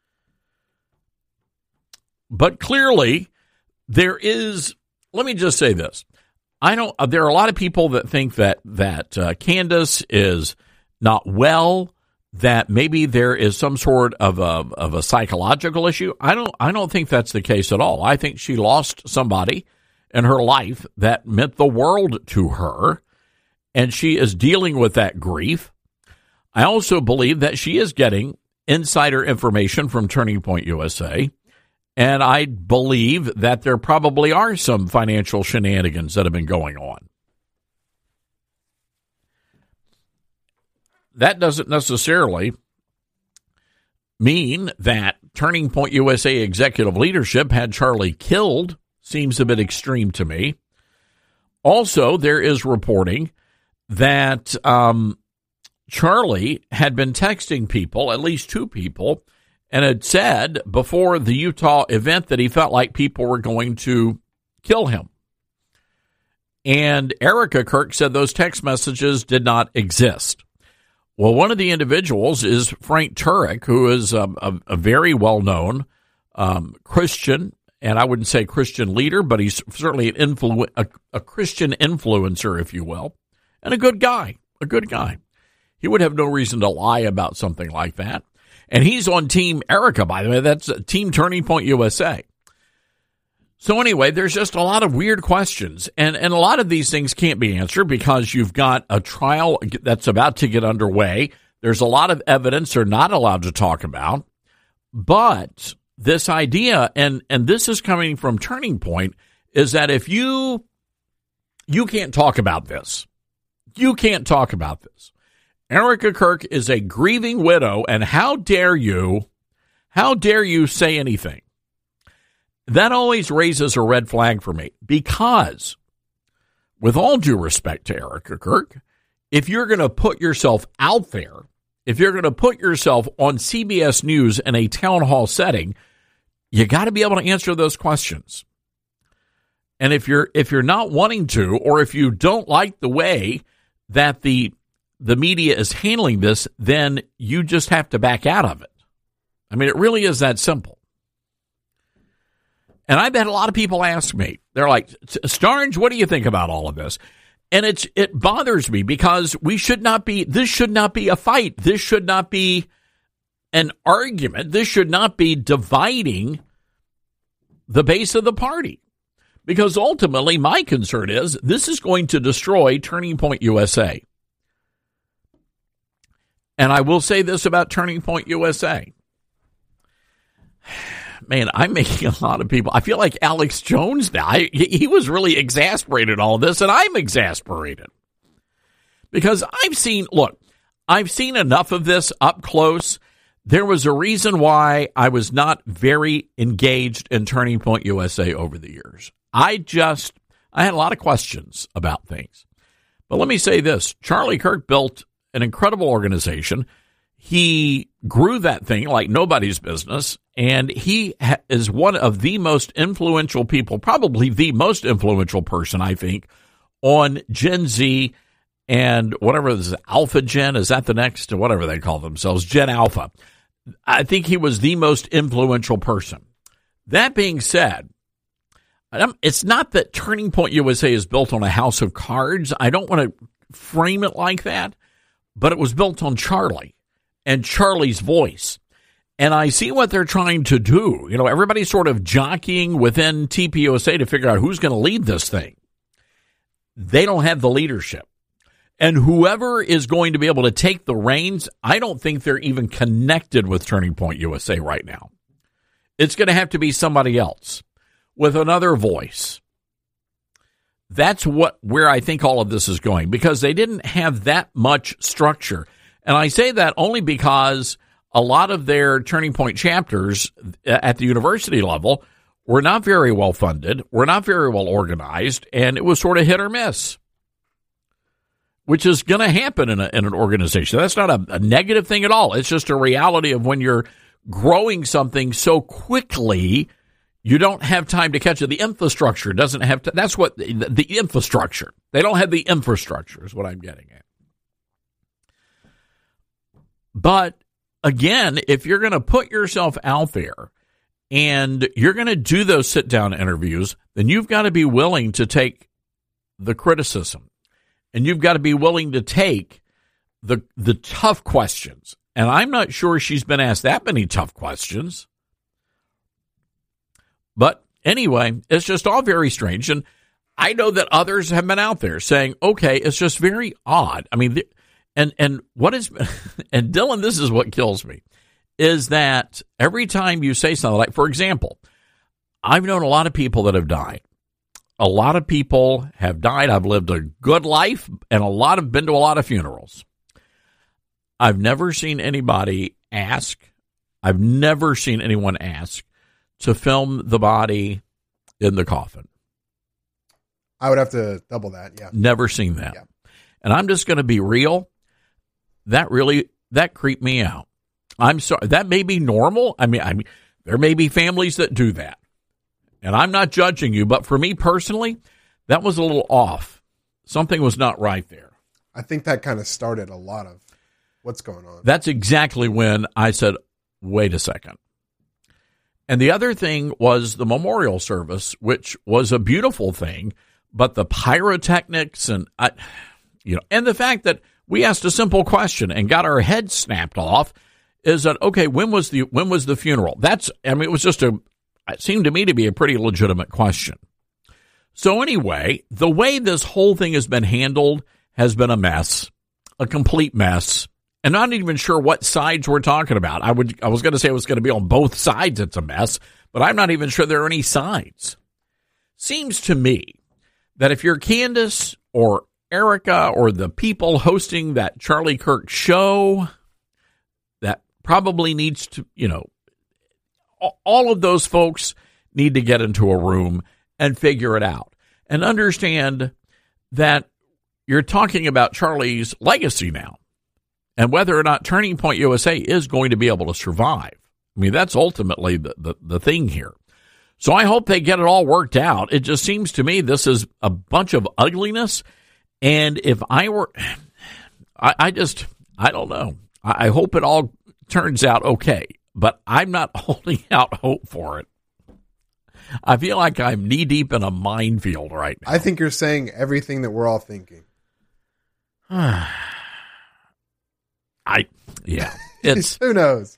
But clearly, there is, let me just say this. I don't, there are a lot of people that think that, that uh, Candace is not well, that maybe there is some sort of a, of a psychological issue. I don't, I don't think that's the case at all. I think she lost somebody in her life that meant the world to her, and she is dealing with that grief. I also believe that she is getting insider information from Turning Point U S A. And I believe that there probably are some financial shenanigans that have been going on. That doesn't necessarily mean that Turning Point U S A executive leadership had Charlie killed. Seems a bit extreme to me. Also, there is reporting that um, Charlie had been texting people, at least two people, and had said before the Utah event that he felt like people were going to kill him. And Erica Kirk said those text messages did not exist. Well, one of the individuals is Frank Turek, who is a, a, a very well-known um, Christian, and I wouldn't say Christian leader, but he's certainly an influ- a, a Christian influencer, if you will, and a good guy, a good guy. He would have no reason to lie about something like that. And he's on Team Erica, by the way. That's Team Turning Point U S A. So anyway, there's just a lot of weird questions, and, and a lot of these things can't be answered because you've got a trial that's about to get underway. There's a lot of evidence they're not allowed to talk about. But this idea, and, and this is coming from Turning Point, is that if you you can't talk about this, you can't talk about this. Erica Kirk is a grieving widow, and how dare you, how dare you say anything? That always raises a red flag for me because, with all due respect to Erica Kirk, if you're going to put yourself out there, if you're going to put yourself on C B S News in a town hall setting, you got to be able to answer those questions. And if you're if you're not wanting to, or if you don't like the way that the the media is handling this, then you just have to back out of it. I mean, it really is that simple. And I've had a lot of people ask me, they're like, Starnes, what do you think about all of this? And it's it bothers me because we should not be, this should not be a fight. This should not be an argument. This should not be dividing the base of the party. Because ultimately, my concern is this is going to destroy Turning Point U S A. And I will say this about Turning Point U S A. Man, I'm making a lot of people. I feel like Alex Jones now. I, he was really exasperated all this, and I'm exasperated. Because I've seen, look, I've seen enough of this up close. There was a reason why I was not very engaged in Turning Point U S A over the years. I just, I had a lot of questions about things. But let me say this. Charlie Kirk built an incredible organization. He grew that thing like nobody's business, and he ha- is one of the most influential people, probably the most influential person, I think, on Gen Z and whatever this is, Alpha Gen, is that the next, whatever they call themselves, Gen Alpha. I think he was the most influential person. That being said, it's not that Turning Point U S A is built on a house of cards. I don't want to frame it like that, but it was built on Charlie and Charlie's voice. And I see what they're trying to do. You know, everybody's sort of jockeying within T P U S A to figure out who's going to lead this thing. They don't have the leadership. And whoever is going to be able to take the reins, I don't think they're even connected with Turning Point U S A right now. It's going to have to be somebody else with another voice. That's what where I think all of this is going, because they didn't have that much structure. And I say that only because a lot of their Turning Point chapters at the university level were not very well funded, were not very well organized, and it was sort of hit or miss, which is going to happen in, a, in an organization. That's not a, a negative thing at all. It's just a reality of when you're growing something so quickly, you don't have time to catch it. The infrastructure doesn't have to. That's what the, the infrastructure. They don't have the infrastructure is what I'm getting at. But again, if you're going to put yourself out there and you're going to do those sit-down interviews, then you've got to be willing to take the criticism, and you've got to be willing to take the the tough questions. And I'm not sure she's been asked that many tough questions. But anyway, it's just all very strange. And I know that others have been out there saying, okay, it's just very odd. I mean, and and what is, and Dylan, this is what kills me, is that every time you say something like, for example, I've known a lot of people that have died. A lot of people have died. I've lived a good life, and a lot have been to a lot of funerals. I've never seen anybody ask, I've never seen anyone ask to film the body in the coffin. I would have to double that, yeah. Never seen that. Yeah. And I'm just going to be real. That really, that creeped me out. I'm sorry. That may be normal. I mean, I mean, there may be families that do that. And I'm not judging you, but for me personally, that was a little off. Something was not right there. I think that kind of started a lot of what's going on. That's exactly when I said, wait a second. And the other thing was the memorial service, which was a beautiful thing, but the pyrotechnics and, I, you know, and the fact that we asked a simple question and got our heads snapped off is that, okay, when was the when was the funeral? That's, I mean, it was just a, it seemed to me to be a pretty legitimate question. So anyway, the way this whole thing has been handled has been a mess, a complete mess. And I'm not even sure what sides we're talking about. I would, I was going to say it was going to be on both sides. It's a mess, but I'm not even sure there are any sides. Seems to me that if you're Candace or Erica or the people hosting that Charlie Kirk show, that probably needs to, you know, all of those folks need to get into a room and figure it out and understand that you're talking about Charlie's legacy now and whether or not Turning Point U S A is going to be able to survive. I mean, that's ultimately the, the, the thing here. So I hope they get it all worked out. It just seems to me this is a bunch of ugliness. And if I were, I, I just, I don't know. I, I hope it all turns out okay, but I'm not holding out hope for it. I feel like I'm knee deep in a minefield right now. I think you're saying everything that we're all thinking. I, yeah, it's who knows.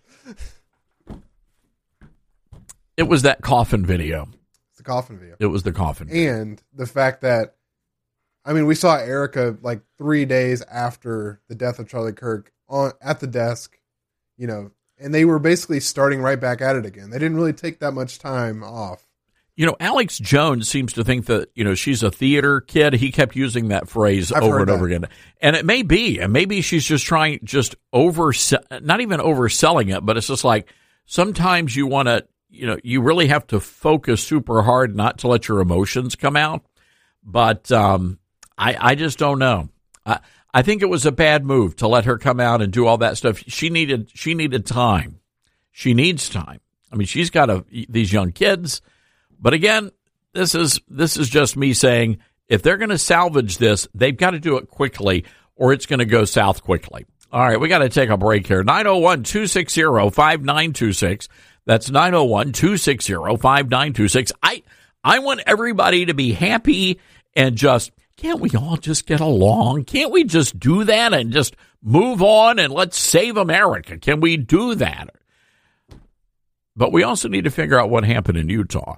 It was that coffin video. It's the coffin video. It was the coffin video. And the fact that, I mean, we saw Erica like three days after the death of Charlie Kirk on at the desk, you know, and they were basically starting right back at it again. They didn't really take that much time off. You know, Alex Jones seems to think that, you know, she's a theater kid. He kept using that phrase I've over and that. over again. And it may be, and maybe she's just trying, just over, not even overselling it, but it's just like sometimes you want to, you know, you really have to focus super hard not to let your emotions come out. But um, I, I just don't know. I, I think it was a bad move to let her come out and do all that stuff. She needed, she needed time. She needs time. I mean, she's got a, these young kids. But again, this is this is just me saying if they're going to salvage this, they've got to do it quickly or it's going to go south quickly. All right, we got to take a break here. nine oh one, two six zero, five nine two six. That's nine oh one, two six zero, five nine two six. I I want everybody to be happy and just, can't we all just get along? Can't we just do that and just move on and let's save America? Can we do that? But we also need to figure out what happened in Utah.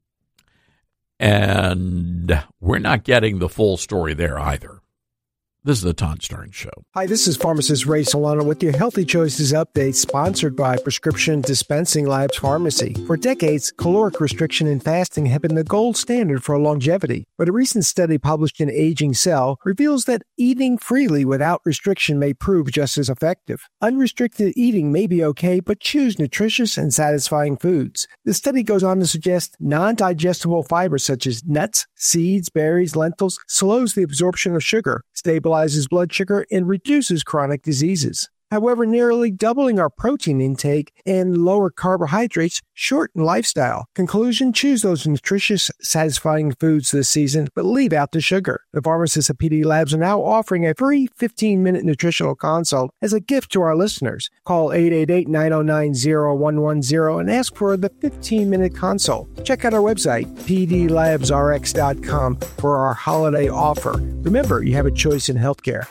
And we're not getting the full story there either. This is the Todd Starnes Show. Hi, this is pharmacist Ray Solano with your Healthy Choices update, sponsored by Prescription Dispensing Labs Pharmacy. For decades, caloric restriction and fasting have been the gold standard for longevity. But a recent study published in Aging Cell reveals that eating freely without restriction may prove just as effective. Unrestricted eating may be okay, but choose nutritious and satisfying foods. The study goes on to suggest non-digestible fibers such as nuts, seeds, berries, lentils slows the absorption of sugar, stabilizes blood sugar, and reduces chronic diseases. However, nearly doubling our protein intake and lower carbohydrates shorten lifestyle. Conclusion, choose those nutritious, satisfying foods this season, but leave out the sugar. The pharmacists at P D Labs are now offering a free fifteen-minute nutritional consult as a gift to our listeners. Call eight eight eight, nine oh nine, oh one one oh and ask for the fifteen-minute consult. Check out our website, p d labs r x dot com, for our holiday offer. Remember, you have a choice in healthcare.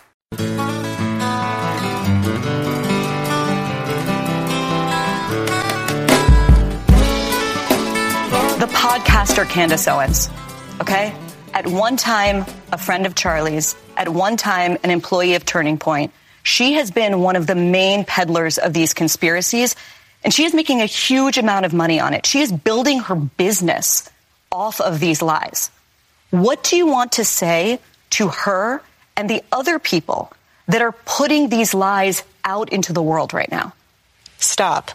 The podcaster Candace Owens, okay? At one time, a friend of Charlie's, at one time, an employee of Turning Point. She has been one of the main peddlers of these conspiracies, and she is making a huge amount of money on it. She is building her business off of these lies. What do you want to say to her and the other people that are putting these lies out into the world right now? Stop.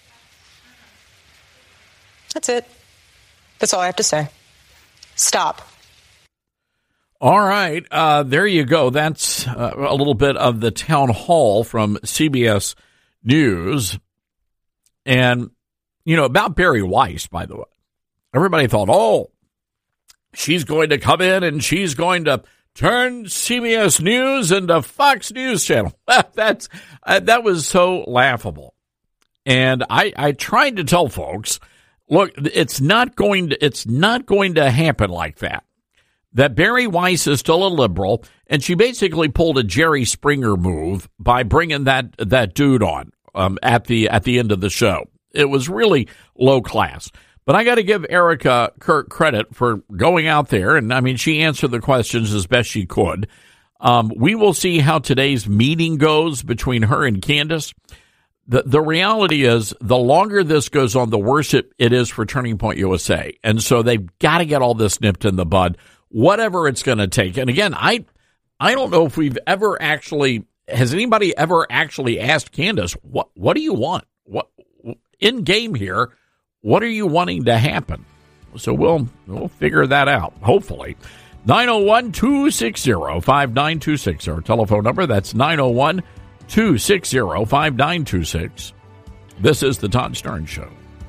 That's it. That's all I have to say. Stop. All right. Uh, there you go. That's uh, a little bit of the town hall from C B S News. And, you know, about Bari Weiss, by the way. Everybody thought, oh, she's going to come in and she's going to turn C B S News into Fox News Channel. That's uh, that was so laughable. And I, I tried to tell folks, look, it's not going to it's not going to happen like that. That Bari Weiss is still a liberal, and she basically pulled a Jerry Springer move by bringing that that dude on. um, at the at the end of the show. It was really low class. But I got to give Erica Kirk credit for going out there, and I mean, she answered the questions as best she could. Um, we will see how today's meeting goes between her and Candace. The the reality is, the longer this goes on, the worse it, it is for Turning Point U S A. And so they've got to get all this nipped in the bud, whatever it's going to take. And again, I I don't know if we've ever actually, has anybody ever actually asked Candace, what what do you want? What in game here, what are you wanting to happen? So we'll we'll figure that out, hopefully. nine oh one, two six oh, five nine two six, our telephone number. That's nine oh one, two six oh, five nine two six. This is the Todd Starnes Show.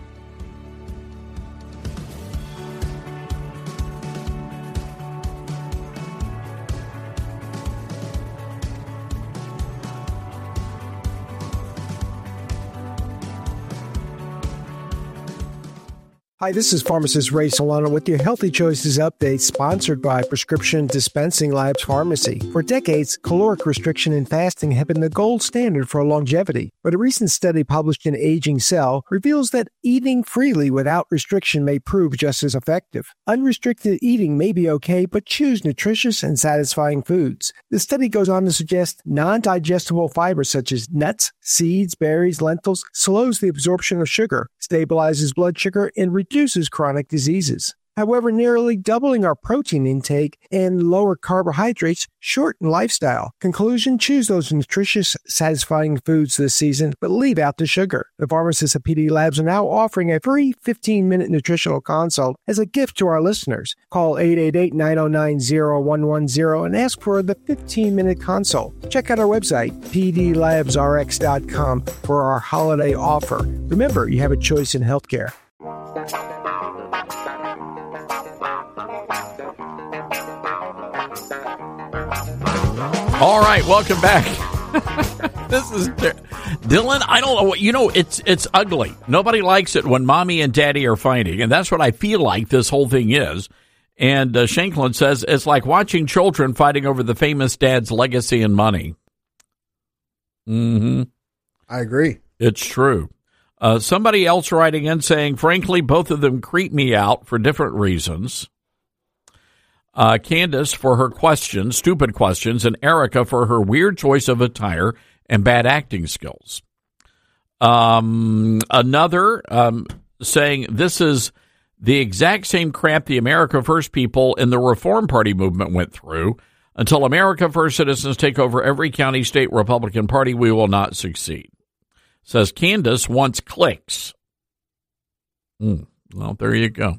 Hi, this is pharmacist Ray Solano with your Healthy Choices update, sponsored by Prescription Dispensing Labs Pharmacy. For decades, caloric restriction and fasting have been the gold standard for longevity. But a recent study published in Aging Cell reveals that eating freely without restriction may prove just as effective. Unrestricted eating may be okay, but choose nutritious and satisfying foods. The study goes on to suggest non-digestible fibers such as nuts, seeds, berries, lentils slows the absorption of sugar, stabilizes blood sugar, and reduces chronic diseases. However, nearly doubling our protein intake and lower carbohydrates shorten lifestyle. Conclusion, choose those nutritious, satisfying foods this season, but leave out the sugar. The pharmacists at P D Labs are now offering a free fifteen-minute nutritional consult as a gift to our listeners. Call eight eight eight, nine oh nine, oh one one oh and ask for the fifteen-minute consult. Check out our website, p d labs r x dot com, for our holiday offer. Remember, you have a choice in healthcare. All right, welcome back. This is Dylan. I don't know what, you know, it's it's ugly. Nobody likes it when mommy and daddy are fighting, and that's what I feel like this whole thing is. And uh, Shanklin says it's like watching children fighting over the famous dad's legacy and money. Mm-hmm. I agree. It's true. Uh, somebody else writing in saying, frankly, both of them creep me out for different reasons. Uh, Candace for her questions, stupid questions, and Erica for her weird choice of attire and bad acting skills. Um, another um, saying this is the exact same crap the America First people in the Reform Party movement went through. Until America First citizens take over every county, state Republican Party, we will not succeed. Says Candace wants clicks. Mm, well, there you go.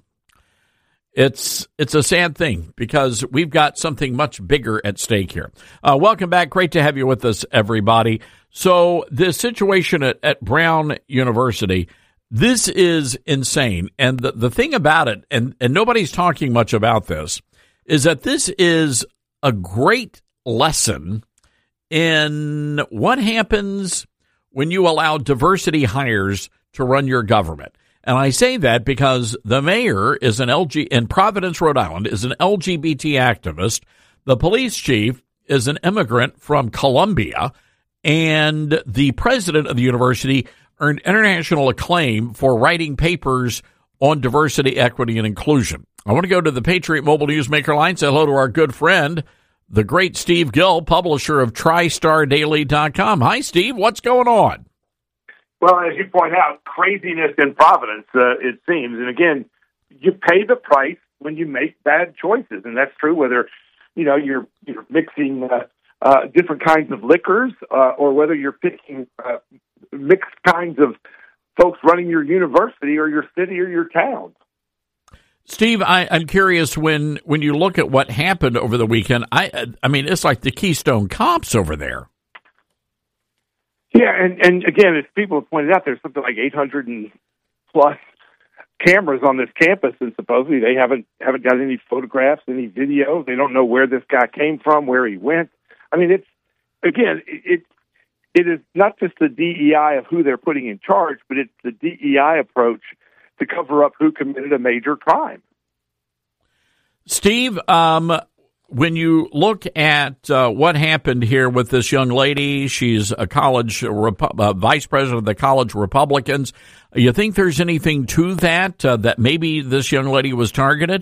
It's it's a sad thing because we've got something much bigger at stake here. Uh, welcome back. Great to have you with us, everybody. So the situation at, at Brown University, this is insane. And the, the thing about it, and, and nobody's talking much about this, is that this is a great lesson in what happens when you allow diversity hires to run your government. And I say that because the mayor is an L G in Providence, Rhode Island, is an L G B T activist. The police chief is an immigrant from Colombia, and the president of the university earned international acclaim for writing papers on diversity, equity, and inclusion. I want to go to the Patriot Mobile Newsmaker line. Say hello to our good friend, the great Steve Gill, publisher of tri star daily dot com. Hi, Steve. What's going on? Well, as you point out, craziness in Providence, uh, it seems. And again, you pay the price when you make bad choices. And that's true whether, you know, you're, you're mixing uh, uh, different kinds of liquors uh, or whether you're picking uh, mixed kinds of folks running your university or your city or your town. Steve, I, I'm curious, when, when you look at what happened over the weekend, I I mean, it's like the Keystone Cops over there. Yeah, and, and again, as people have pointed out, there's something like eight hundred and plus cameras on this campus, and supposedly they haven't haven't got any photographs, any videos. They don't know where this guy came from, where he went. I mean, it's again, it it is not just the D E I of who they're putting in charge, but it's the D E I approach to cover up who committed a major crime. Steve, um, when you look at uh, what happened here with this young lady, she's a college Repu- uh, vice president of the college Republicans. You think there's anything to that, uh, that maybe this young lady was targeted?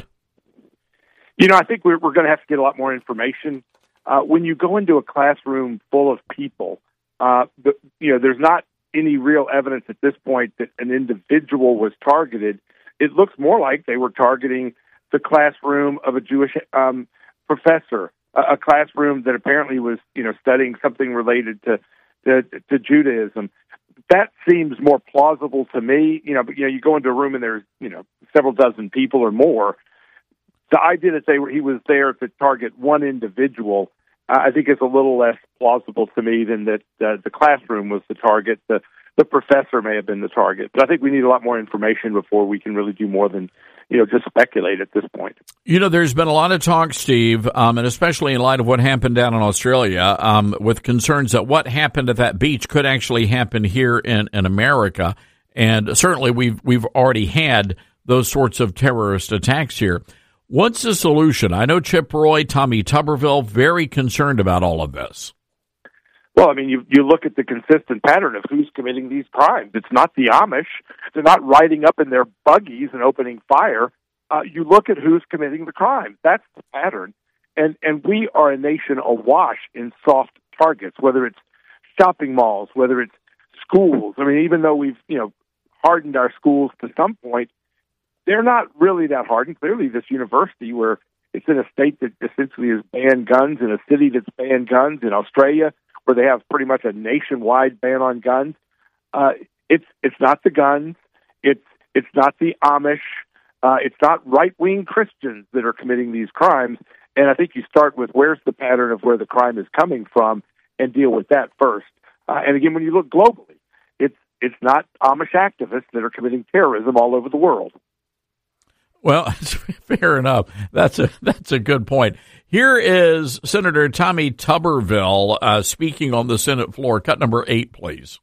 You know, I think we're, we're going to have to get a lot more information. Uh, when you go into a classroom full of people, uh, the, you know, there's not any real evidence at this point that an individual was targeted. It looks more like they were targeting the classroom of a Jewish um, professor, a, a classroom that apparently was, you know, studying something related to, to to Judaism. That seems more plausible to me. You know, but you know, you go into a room and there's, you know, several dozen people or more. The idea that they were he was there to target one individual, uh, I think, is a little less plausible to me than that uh, the classroom was the target. The the professor may have been the target, but I think we need a lot more information before we can really do more than, you know, just speculate at this point. You know, there's been a lot of talk, Steve, um, and especially in light of what happened down in Australia, um, with concerns that what happened at that beach could actually happen here in, in America, and certainly we've we've already had those sorts of terrorist attacks here. What's the solution? I know Chip Roy, Tommy Tuberville, very concerned about all of this. Well, I mean, you you look at the consistent pattern of who's committing these crimes. It's not the Amish. They're not riding up in their buggies and opening fire. Uh, you look at who's committing the crimes. That's the pattern. And and we are a nation awash in soft targets, whether it's shopping malls, whether it's schools. I mean, even though we've, you know, hardened our schools to some point, they're not really that hardened. Clearly, this university, where it's in a state that essentially has banned guns, in a city that's banned guns, in Australia, where they have pretty much a nationwide ban on guns. Uh, it's it's not the guns. It's it's not the Amish. Uh, it's not right-wing Christians that are committing these crimes. And I think you start with where's the pattern of where the crime is coming from and deal with that first. Uh, and again, when you look globally, it's it's not Amish activists that are committing terrorism all over the world. Well, fair enough. That's a that's a good point. Here is Senator Tommy Tuberville uh, speaking on the Senate floor. Cut number eight, please.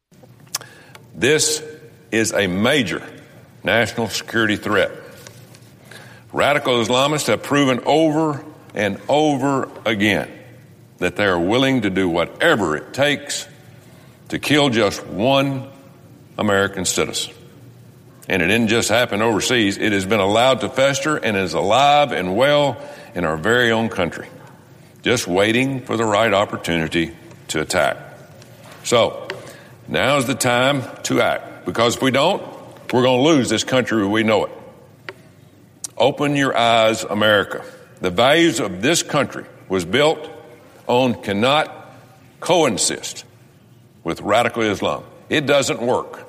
This is a major national security threat. Radical Islamists have proven over and over again that they are willing to do whatever it takes to kill just one American citizen. And it didn't just happen overseas. It has been allowed to fester and is alive and well in our very own country, just waiting for the right opportunity to attack. So now's the time to act, because if we don't, we're going to lose this country as we know it. Open your eyes, America. The values of this country was built on cannot coexist with radical Islam. It doesn't work.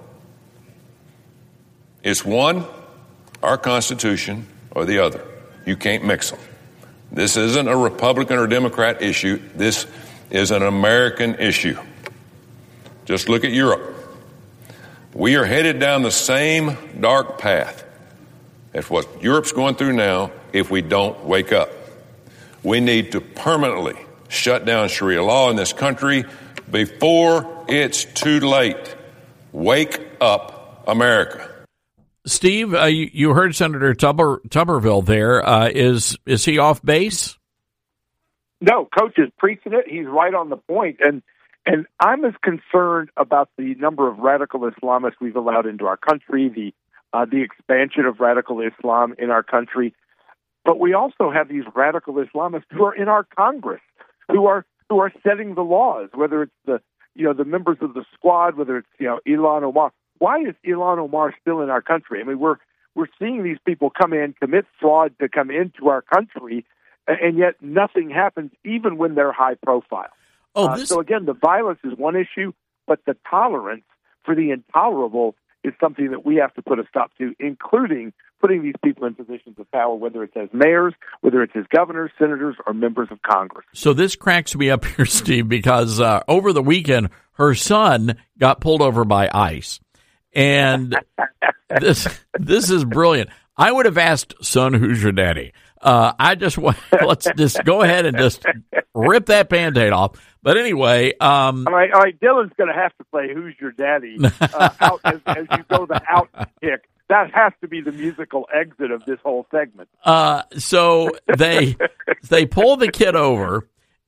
It's one, our Constitution, or the other. You can't mix them. This isn't a Republican or Democrat issue. This is an American issue. Just look at Europe. We are headed down the same dark path as what Europe's going through now if we don't wake up. We need to permanently shut down Sharia law in this country before it's too late. Wake up, America. Steve, uh, you, you heard Senator Tuber, Tuberville there. Uh, is is he off base? No, Coach is preaching it. He's right on the point. And and I'm as concerned about the number of radical Islamists we've allowed into our country, the uh, the expansion of radical Islam in our country. But we also have these radical Islamists who are in our Congress, who are who are setting the laws, whether it's the you know the members of the squad, whether it's you know Ilhan Omar. Why is Ilhan Omar still in our country? I mean, we're we're seeing these people come in, commit fraud to come into our country, and yet nothing happens, even when they're high profile. Oh, this... uh, so again, the violence is one issue, but the tolerance for the intolerable is something that we have to put a stop to, including putting these people in positions of power, whether it's as mayors, whether it's as governors, senators, or members of Congress. So this cracks me up here, Steve, because uh, over the weekend, her son got pulled over by ICE. And this this is brilliant. I would have asked, son, who's your daddy? Uh, I just want, let's just go ahead and just rip that Band-Aid off. But anyway. Um, all right, all right. Dylan's going to have to play Who's Your Daddy uh, out as, as you go the out pick. that has to be the musical exit of this whole segment. Uh, so they they pull the kid over,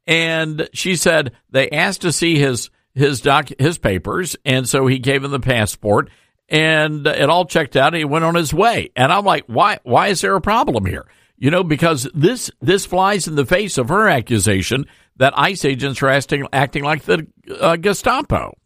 and she said they asked to see his his doc his papers, and so he gave him the passport, and it all checked out, and he went on his way. And I'm like, why why is there a problem here? You know, because this this flies in the face of her accusation that ICE agents are acting, acting like the uh, Gestapo.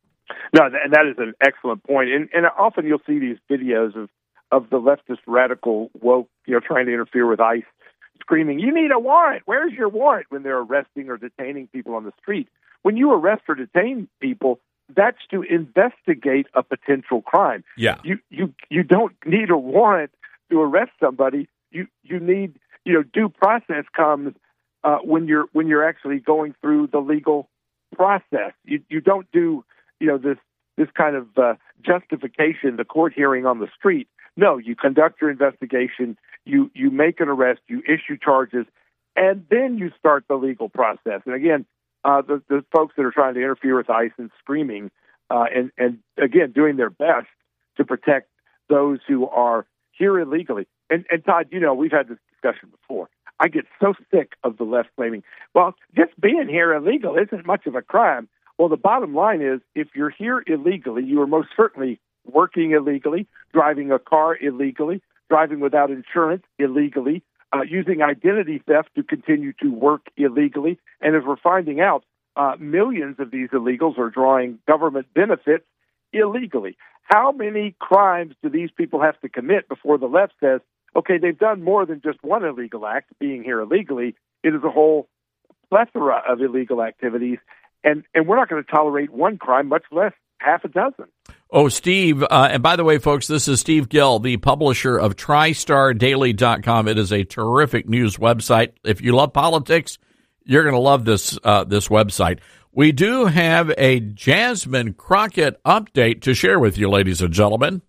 No, and that is an excellent point. And, and often you'll see these videos of, of the leftist radical woke, you know, trying to interfere with ICE, screaming, "You need a warrant. Where's your warrant?" when they're arresting or detaining people on the street. When you arrest or detain people, that's to investigate a potential crime. Yeah. You you you don't need a warrant to arrest somebody. You you need, you know, due process comes uh, when you're when you're actually going through the legal process. You you don't do, you know, this this kind of uh, justification, the court hearing on the street. No, you conduct your investigation, you you make an arrest, you issue charges, and then you start the legal process. And again, uh, the, the folks that are trying to interfere with ICE and screaming, uh, and and again doing their best to protect those who are here illegally. And, and Todd, you know, we've had this discussion before. I get so sick of the left claiming, well, just being here illegal isn't much of a crime. Well, the bottom line is, if you're here illegally, you are most certainly working illegally, driving a car illegally, driving without insurance illegally, uh, using identity theft to continue to work illegally. And as we're finding out, uh, millions of these illegals are drawing government benefits illegally. How many crimes do these people have to commit before the left says, okay, they've done more than just one illegal act, being here illegally? It is a whole plethora of illegal activities, and, and we're not going to tolerate one crime, much less half a dozen. Oh, Steve, uh, and by the way, folks, this is Steve Gill, the publisher of tri star daily dot com. It is a terrific news website. If you love politics, you're going to love this uh, this website. We do have a Jasmine Crockett update to share with you, ladies and gentlemen.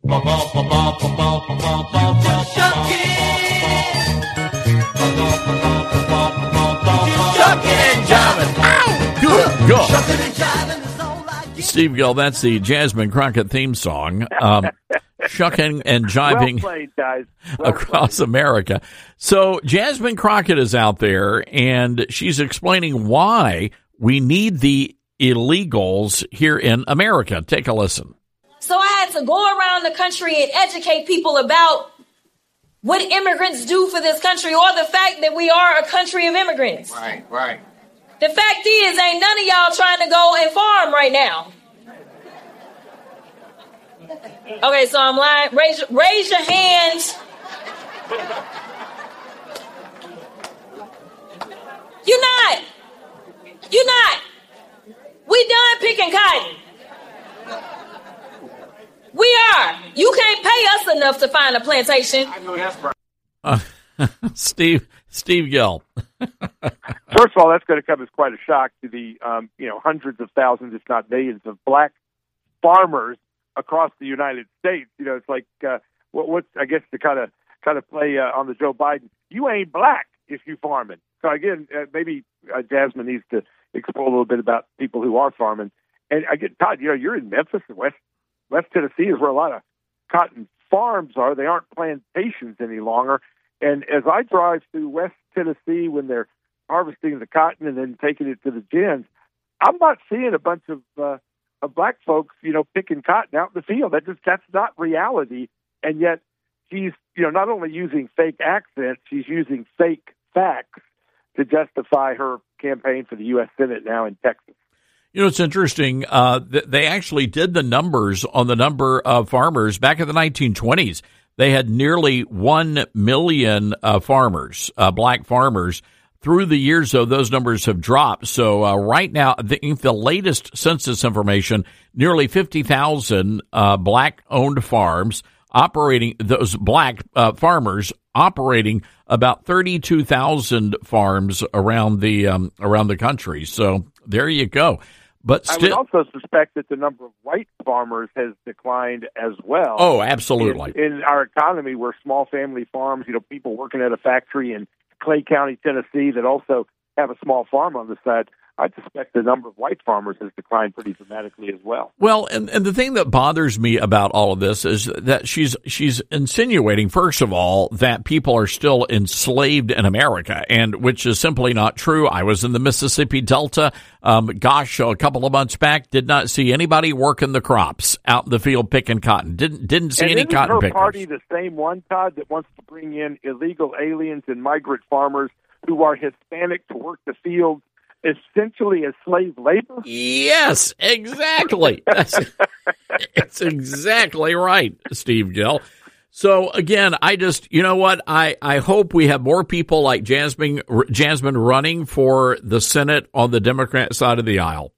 Good go. Steve Gill, that's the Jasmine Crockett theme song. Um, shucking and jiving well played, guys. Well across played. America. So Jasmine Crockett is out there, and she's explaining why we need the illegals here in America. Take a listen. So I had to go around the country and educate people about what immigrants do for this country, or the fact that we are a country of immigrants. Right, right. The fact is, ain't none of y'all trying to go and farm right now. Okay, so I'm lying. Raise, raise your hands. You're not. You're not. We done picking cotton. We are. You can't pay us enough to find a plantation. I know that's right. Uh, Steve Steve Gill. First of all, that's going to come as quite a shock to the um, you know hundreds of thousands, if not millions, of black farmers across the United States. You know, it's like uh, what, what's I guess to kind of kind of play uh, on the Joe Biden. You ain't black if you farming. So again, uh, maybe uh, Jasmine needs to explore a little bit about people who are farming. And again, Todd, you know, you're in Memphis, and West West Tennessee is where a lot of cotton farms are. They aren't plantations any longer. And as I drive through West Tennessee when they're harvesting the cotton and then taking it to the gins, I'm not seeing a bunch of uh, of black folks, you know, picking cotton out in the field. That just that's not reality. And yet she's, you know, not only using fake accents, she's using fake facts to justify her campaign for the U S Senate now in Texas. You know, it's interesting. Uh, th- they actually did the numbers on the number of farmers back in the nineteen twenties. They had nearly one million uh, farmers, uh, black farmers. Through the years, though, those numbers have dropped. So uh, right now, the, the latest census information, nearly fifty thousand uh, black-owned farms operating, those black uh, farmers operating about thirty-two thousand farms around the um, around the country. So there you go. But still, I would also suspect that the number of white farmers has declined as well. Oh, absolutely. In, in our economy, where small family farms, you know, people working at a factory in Clay County, Tennessee, that also have a small farm on the side, I suspect the number of white farmers has declined pretty dramatically as well. Well, and, and the thing that bothers me about all of this is that she's she's insinuating, first of all, that people are still enslaved in America, and which is simply not true. I was in the Mississippi Delta, um, gosh, a couple of months back, did not see anybody working the crops out in the field picking cotton. Didn't didn't see and any isn't cotton her pickers. Party the same one, Todd, that wants to bring in illegal aliens and migrant farmers who are Hispanic to work the fields, essentially as slave labor? Yes, exactly. That's, it's exactly right, Steve Gill. So, again, I just, you know what, I, I hope we have more people like Jasmine, Jasmine running for the Senate on the Democrat side of the aisle.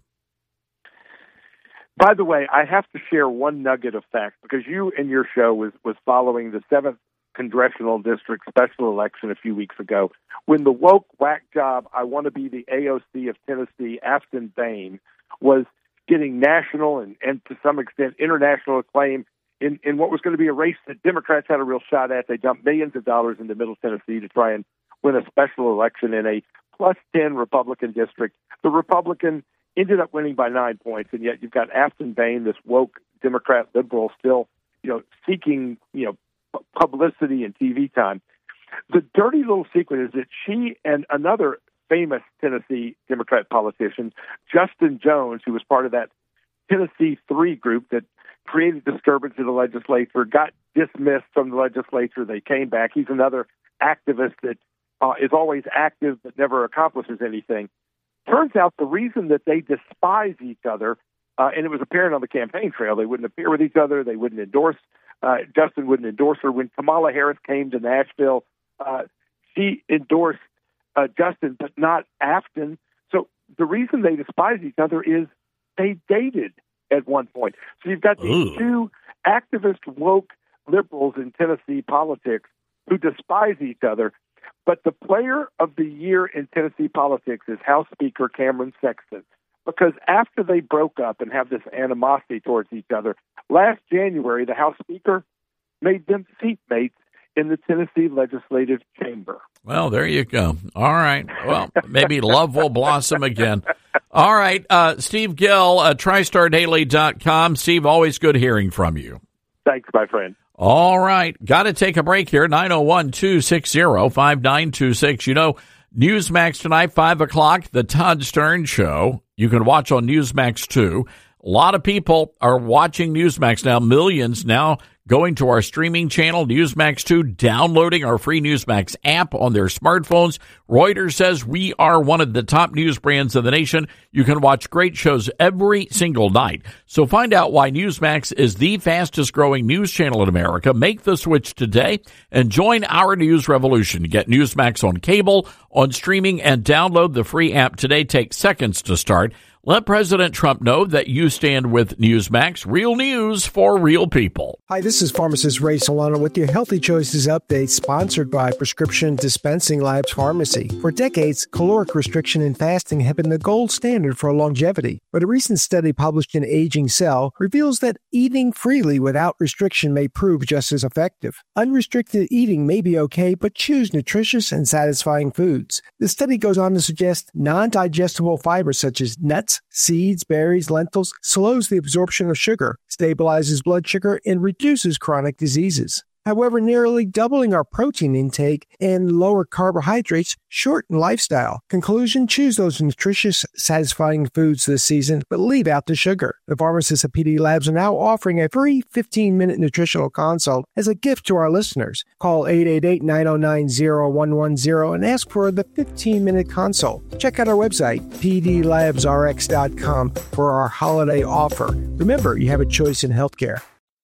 By the way, I have to share one nugget of fact, because you in your show was, was following the seventh Congressional District special election a few weeks ago, when the woke whack job, I want to be the A O C of Tennessee, Afton Bain, was getting national and, and to some extent international acclaim in, in what was going to be a race that Democrats had a real shot at. They dumped millions of dollars into Middle Tennessee to try and win a special election in a plus ten Republican district. The Republican ended up winning by nine points, and yet you've got Afton Bain, this woke Democrat liberal, still, you know, seeking, you know, publicity and T V time. The dirty little secret is that she and another famous Tennessee Democrat politician, Justin Jones, who was part of that Tennessee Three group that created disturbance in the legislature, got dismissed from the legislature. They came back. He's another activist that uh, is always active but never accomplishes anything. Turns out the reason that they despise each other, uh, and it was apparent on the campaign trail, they wouldn't appear with each other, they wouldn't endorse Uh, Justin wouldn't endorse her. When Kamala Harris came to Nashville, uh, she endorsed uh, Justin, but not Afton. So the reason they despise each other is they dated at one point. So you've got these Ooh. two activist, woke liberals in Tennessee politics who despise each other. But the player of the year in Tennessee politics is House Speaker Cameron Sexton, because after they broke up and have this animosity towards each other, last January, the House Speaker made them seatmates in the Tennessee Legislative Chamber. Well, there you go. All right. Well, maybe love will blossom again. All right. Uh, Steve Gill, uh, tristar daily dot com. Steve, always good hearing from you. Thanks, my friend. All right. Got to take a break here. nine oh one, two six zero, five nine two six. You know, Newsmax tonight, five o'clock, the Todd Stern Show. You can watch on Newsmax two. A lot of people are watching Newsmax now, millions now going to our streaming channel, Newsmax two, downloading our free Newsmax app on their smartphones. Reuters says we are one of the top news brands in the nation. You can watch great shows every single night. So find out why Newsmax is the fastest growing news channel in America. Make the switch today and join our news revolution. Get Newsmax on cable, on streaming, and download the free app today. Take seconds to start. Let President Trump know that you stand with Newsmax, real news for real people. Hi, this is pharmacist Ray Solano with your Healthy Choices update, sponsored by Prescription Dispensing Labs Pharmacy. For decades, caloric restriction and fasting have been the gold standard for longevity. But a recent study published in Aging Cell reveals that eating freely without restriction may prove just as effective. Unrestricted eating may be okay, but choose nutritious and satisfying foods. The study goes on to suggest non-digestible fibers such as nuts, seeds, berries, lentils slows the absorption of sugar, stabilizes blood sugar, and reduces chronic diseases. However, nearly doubling our protein intake and lower carbohydrates shorten lifestyle. Conclusion, choose those nutritious, satisfying foods this season, but leave out the sugar. The pharmacists at P D Labs are now offering a free fifteen-minute nutritional consult as a gift to our listeners. Call eight eight eight, nine oh nine, oh one one oh and ask for the fifteen-minute consult. Check out our website, p d labs r x dot com, for our holiday offer. Remember, you have a choice in healthcare.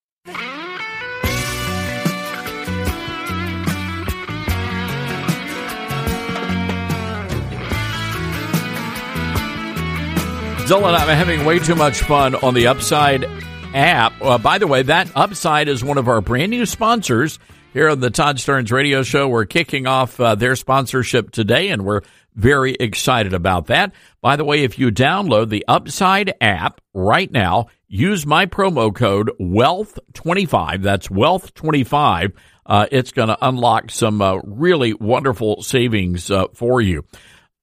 Dylan, I'm having way too much fun on the Upside app. Uh, by the way, that Upside is one of our brand new sponsors here on the Todd Stearns Radio Show. We're kicking off uh, their sponsorship today, and we're very excited about that. By the way, if you download the Upside app right now, use my promo code wealth twenty-five. That's wealth twenty-five. Uh, it's going to unlock some uh, really wonderful savings uh, for you.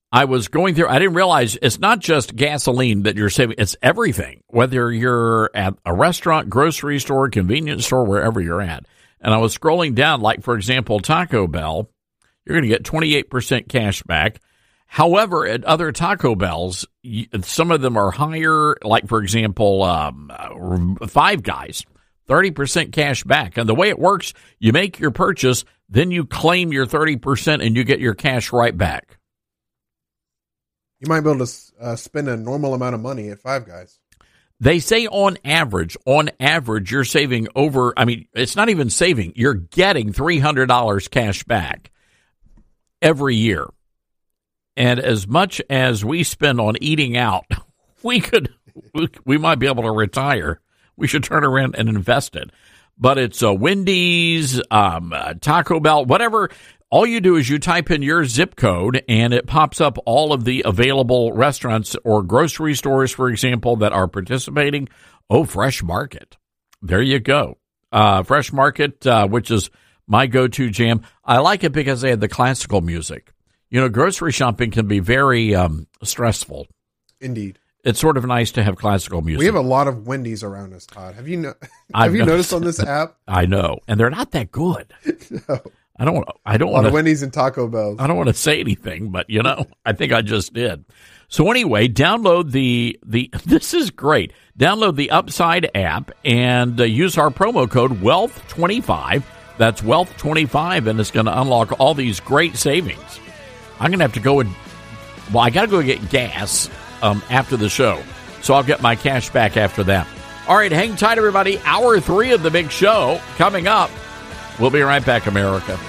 I was going through, I didn't realize it's not just gasoline that you're saving, it's everything, whether you're at a restaurant, grocery store, convenience store, wherever you're at. And I was scrolling down, like, for example, Taco Bell, you're going to get twenty-eight percent cash back. However, at other Taco Bells, some of them are higher, like, for example, um, Five Guys, thirty percent cash back. And the way it works, you make your purchase, then you claim your thirty percent and you get your cash right back. You might be able to uh, spend a normal amount of money at Five Guys. They say on average, on average, you're saving over, I mean, it's not even saving, you're getting three hundred dollars cash back every year. And as much as we spend on eating out, we could, we, we might be able to retire. We should turn around and invest it. But it's a Wendy's, um, uh, Taco Bell, whatever. All you do is you type in your zip code, and it pops up all of the available restaurants or grocery stores, for example, that are participating. Oh, Fresh Market. There you go. Uh, Fresh Market, uh, which is my go-to jam. I like it because they had the classical music. You know, grocery shopping can be very um, stressful. Indeed. It's sort of nice to have classical music. We have a lot of Wendy's around us, Todd. Have you no- have you noticed on this app? I know, and they're not that good. No. I don't. I don't a lot want of Wendy's and Taco Bells. I don't want to say anything, but you know, I think I just did. So anyway, download the the. This is great. Download the Upside app and uh, use our promo code Wealth twenty-five. That's Wealth twenty-five, and it's going to unlock all these great savings. I'm going to have to go and well, I got to go get gas um, after the show, so I'll get my cash back after that. All right, hang tight, everybody. Hour three of the big show coming up. We'll be right back, America.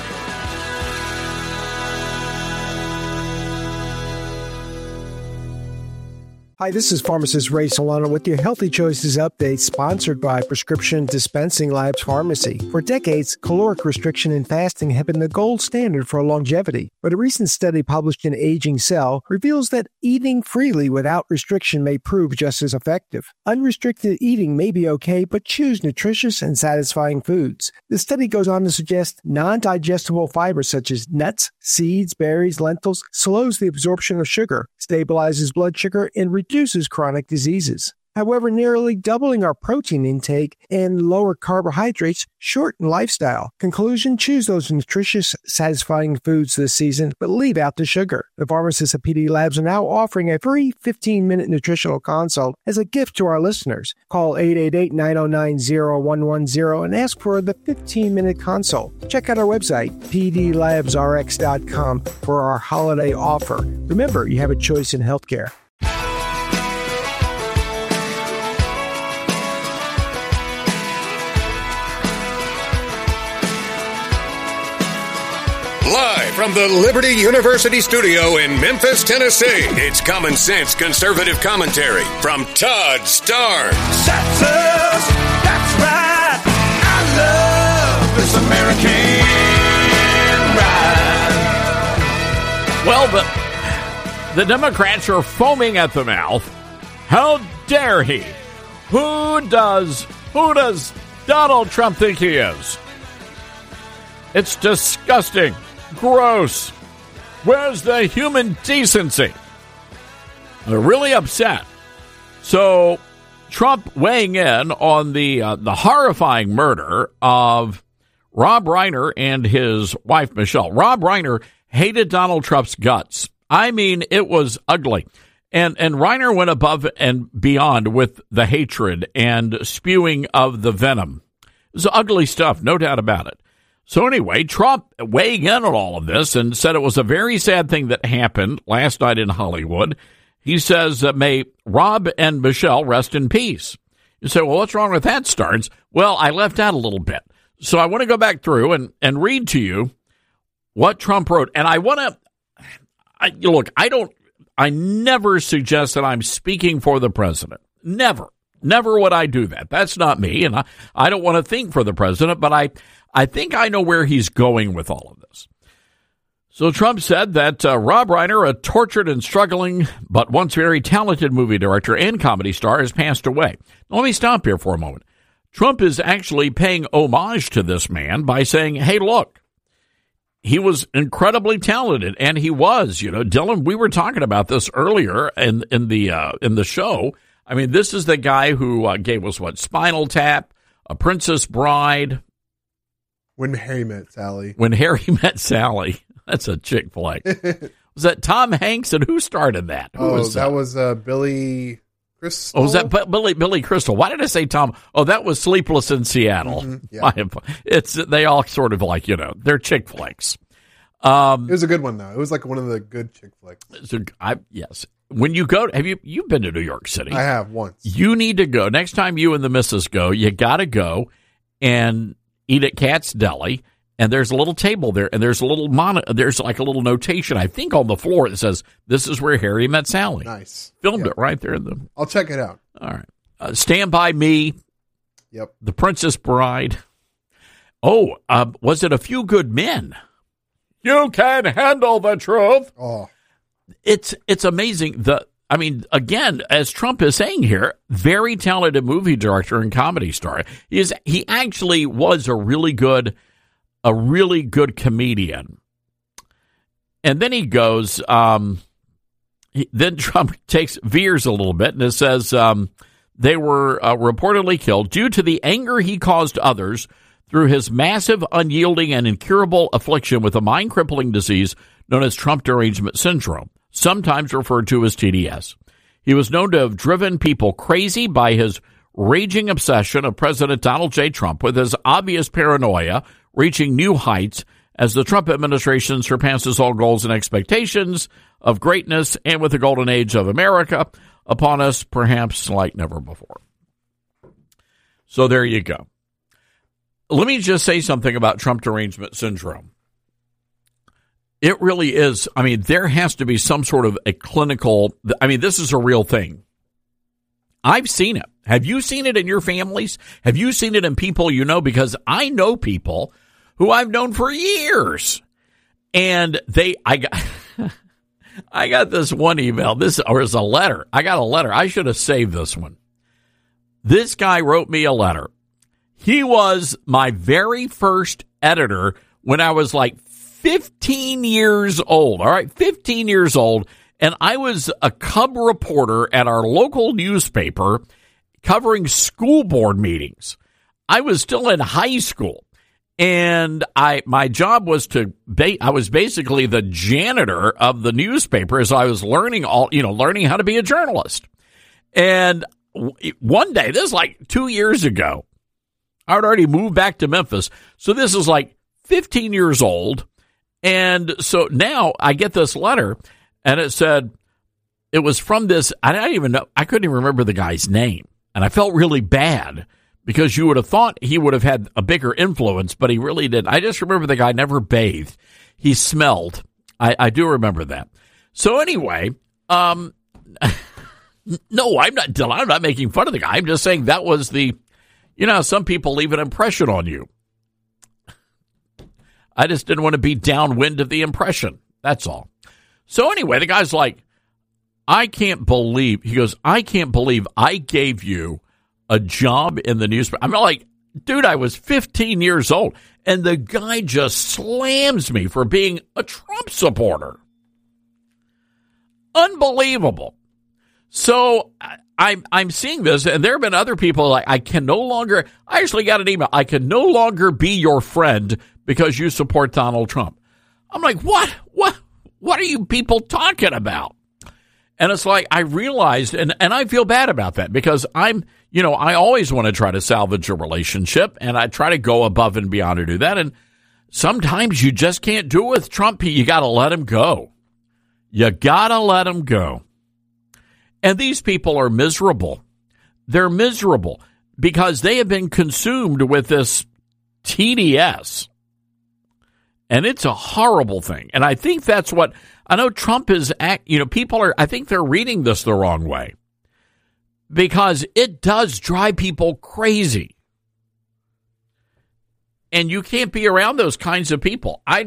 Hi, this is pharmacist Ray Solano with your Healthy Choices Update, sponsored by Prescription Dispensing Labs Pharmacy. For decades, caloric restriction and fasting have been the gold standard for longevity. But a recent study published in Aging Cell reveals that eating freely without restriction may prove just as effective. Unrestricted eating may be okay, but choose nutritious and satisfying foods. The study goes on to suggest non-digestible fibers such as nuts, seeds, berries, lentils slows the absorption of sugar, stabilizes blood sugar, and reduces chronic diseases. However, nearly doubling our protein intake and lower carbohydrates shorten lifestyle. Conclusion, choose those nutritious, satisfying foods this season, but leave out the sugar. The pharmacists at P D Labs are now offering a free fifteen-minute nutritional consult as a gift to our listeners. Call eight eight eight, nine oh nine, oh one one oh and ask for the fifteen-minute consult. Check out our website, p d labs r x dot com, for our holiday offer. Remember, you have a choice in healthcare. Live from the Liberty University studio in Memphis, Tennessee, it's Common Sense Conservative Commentary from Todd Starnes. That's us. That's right. I love this American ride. Well, the, the Democrats are foaming at the mouth. How dare he? Who does, who does Donald Trump think he is? It's disgusting. Gross. Where's the human decency? They're really upset. So Trump weighing in on the uh, the horrifying murder of Rob Reiner and his wife, Michelle. Rob Reiner hated Donald Trump's guts. I mean, it was ugly. And and Reiner went above and beyond with the hatred and spewing of the venom. It was ugly stuff, no doubt about it. So anyway, Trump weighing in on all of this and said it was a very sad thing that happened last night in Hollywood. He says, uh, may Rob and Michelle rest in peace. You say, well, what's wrong with that, Starnes? Well, I left out a little bit. So I want to go back through and, and read to you what Trump wrote. And I want to, I, look, I don't, I never suggest that I'm speaking for the president. Never. Never would I do that. That's not me. And I, I don't want to think for the president, but I, I think I know where he's going with all of this. So Trump said that uh, Rob Reiner, a tortured and struggling but once very talented movie director and comedy star, has passed away. Now, let me stop here for a moment. Trump is actually paying homage to this man by saying, hey, look, he was incredibly talented, and he was. You know, Dylan, we were talking about this earlier in in the uh, in the show. I mean, this is the guy who uh, gave us what Spinal Tap, A Princess Bride, When Harry Met Sally. When Harry Met Sally. That's a chick flick. Was that Tom Hanks, and who started that? Who oh, was that, that was uh, Billy Crystal. Oh, was that B- Billy Billy Crystal? Why did I say Tom? Oh, that was Sleepless in Seattle. Mm-hmm, yeah. It's they all sort of like, you know, they're chick flicks. Um, it was a good one though. It was like one of the good chick flicks. So I, yes, when you go, have you you've been to New York City? I have once. You need to go next time. You and the missus go. You got to go and eat at Cat's Deli. And there's a little table there, and there's a little mon- There's like a little notation, I think, on the floor that says, "This is where Harry met Sally." Nice. Filmed yep. it right there in the. I'll check it out. All right. Uh, Stand by Me. Yep. The Princess Bride. Oh, uh, was it A Few Good Men? You can handle the truth. Oh, it's it's amazing. The I mean, again, as Trump is saying here, very talented movie director and comedy star. He is he actually was a really good. A really good comedian. And then he goes, um, he, then Trump takes veers a little bit and it says um, they were uh, reportedly killed due to the anger he caused others through his massive, unyielding, and incurable affliction with a mind-crippling disease known as Trump derangement syndrome, sometimes referred to as T D S. He was known to have driven people crazy by his raging obsession of President Donald J. Trump with his obvious paranoia, reaching new heights as the Trump administration surpasses all goals and expectations of greatness and with the golden age of America upon us, perhaps like never before. So there you go. Let me just say something about Trump derangement syndrome. It really is. I mean, there has to be some sort of a clinical, I mean, this is a real thing. I've seen it. Have you seen it in your families? Have you seen it in people you know? Because I know people who I've known for years. And they, I got, I got this one email, this, or it's a letter. I got a letter. I should have saved this one. This guy wrote me a letter. He was my very first editor when I was like fifteen years old. All right, fifteen years old. And I was a cub reporter at our local newspaper covering school board meetings. I was still in high school. And I, my job was to, ba- I was basically the janitor of the newspaper as I was learning all, you know, learning how to be a journalist. And w- one day, this is like two years ago, I had already moved back to Memphis. So this is like fifteen years old. And so now I get this letter and it said, it was from this, I didn't even know, I couldn't even remember the guy's name. And I felt really bad. Because you would have thought he would have had a bigger influence, but he really didn't. I just remember the guy never bathed. He smelled. I, I do remember that. So anyway, um, no, I'm not, I'm not making fun of the guy. I'm just saying that was the, you know, some people leave an impression on you. I just didn't want to be downwind of the impression. That's all. So anyway, the guy's like, I can't believe, he goes, I can't believe I gave you a job in the newspaper. I'm like, dude, I was fifteen years old. And the guy just slams me for being a Trump supporter. Unbelievable. So I, I'm, I'm seeing this, and there have been other people like, I can no longer, I actually got an email, I can no longer be your friend because you support Donald Trump. I'm like, what? What? What are you people talking about? And it's like, I realized, and, and I feel bad about that because I'm, you know, I always want to try to salvage a relationship and I try to go above and beyond to do that. And sometimes you just can't do it with Trump. You got to let him go. You got to let him go. And these people are miserable. They're miserable because they have been consumed with this T D S. And it's a horrible thing. And I think that's what, I know Trump is, act, you know, people are, I think they're reading this the wrong way. Because it does drive people crazy. And you can't be around those kinds of people. I,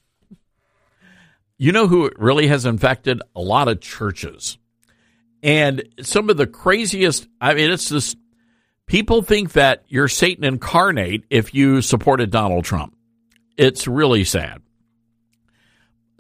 you know who really has infected? A lot of churches. And some of the craziest, I mean, it's this, people think that you're Satan incarnate if you supported Donald Trump. It's really sad.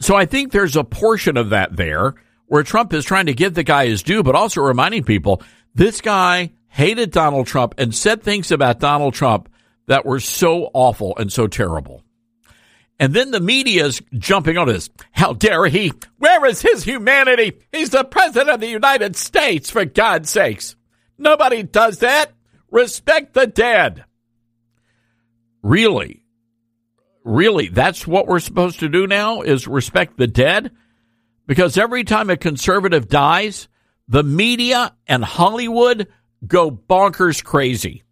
So I think there's a portion of that there where Trump is trying to give the guy his due, but also reminding people this guy hated Donald Trump and said things about Donald Trump that were so awful and so terrible. And then the media's jumping on this. How dare he? Where is his humanity? He's the president of the United States, for God's sakes. Nobody does that. Respect the dead. Really? Really? That's what we're supposed to do now, is respect the dead? Because every time a conservative dies, the media and Hollywood go bonkers crazy.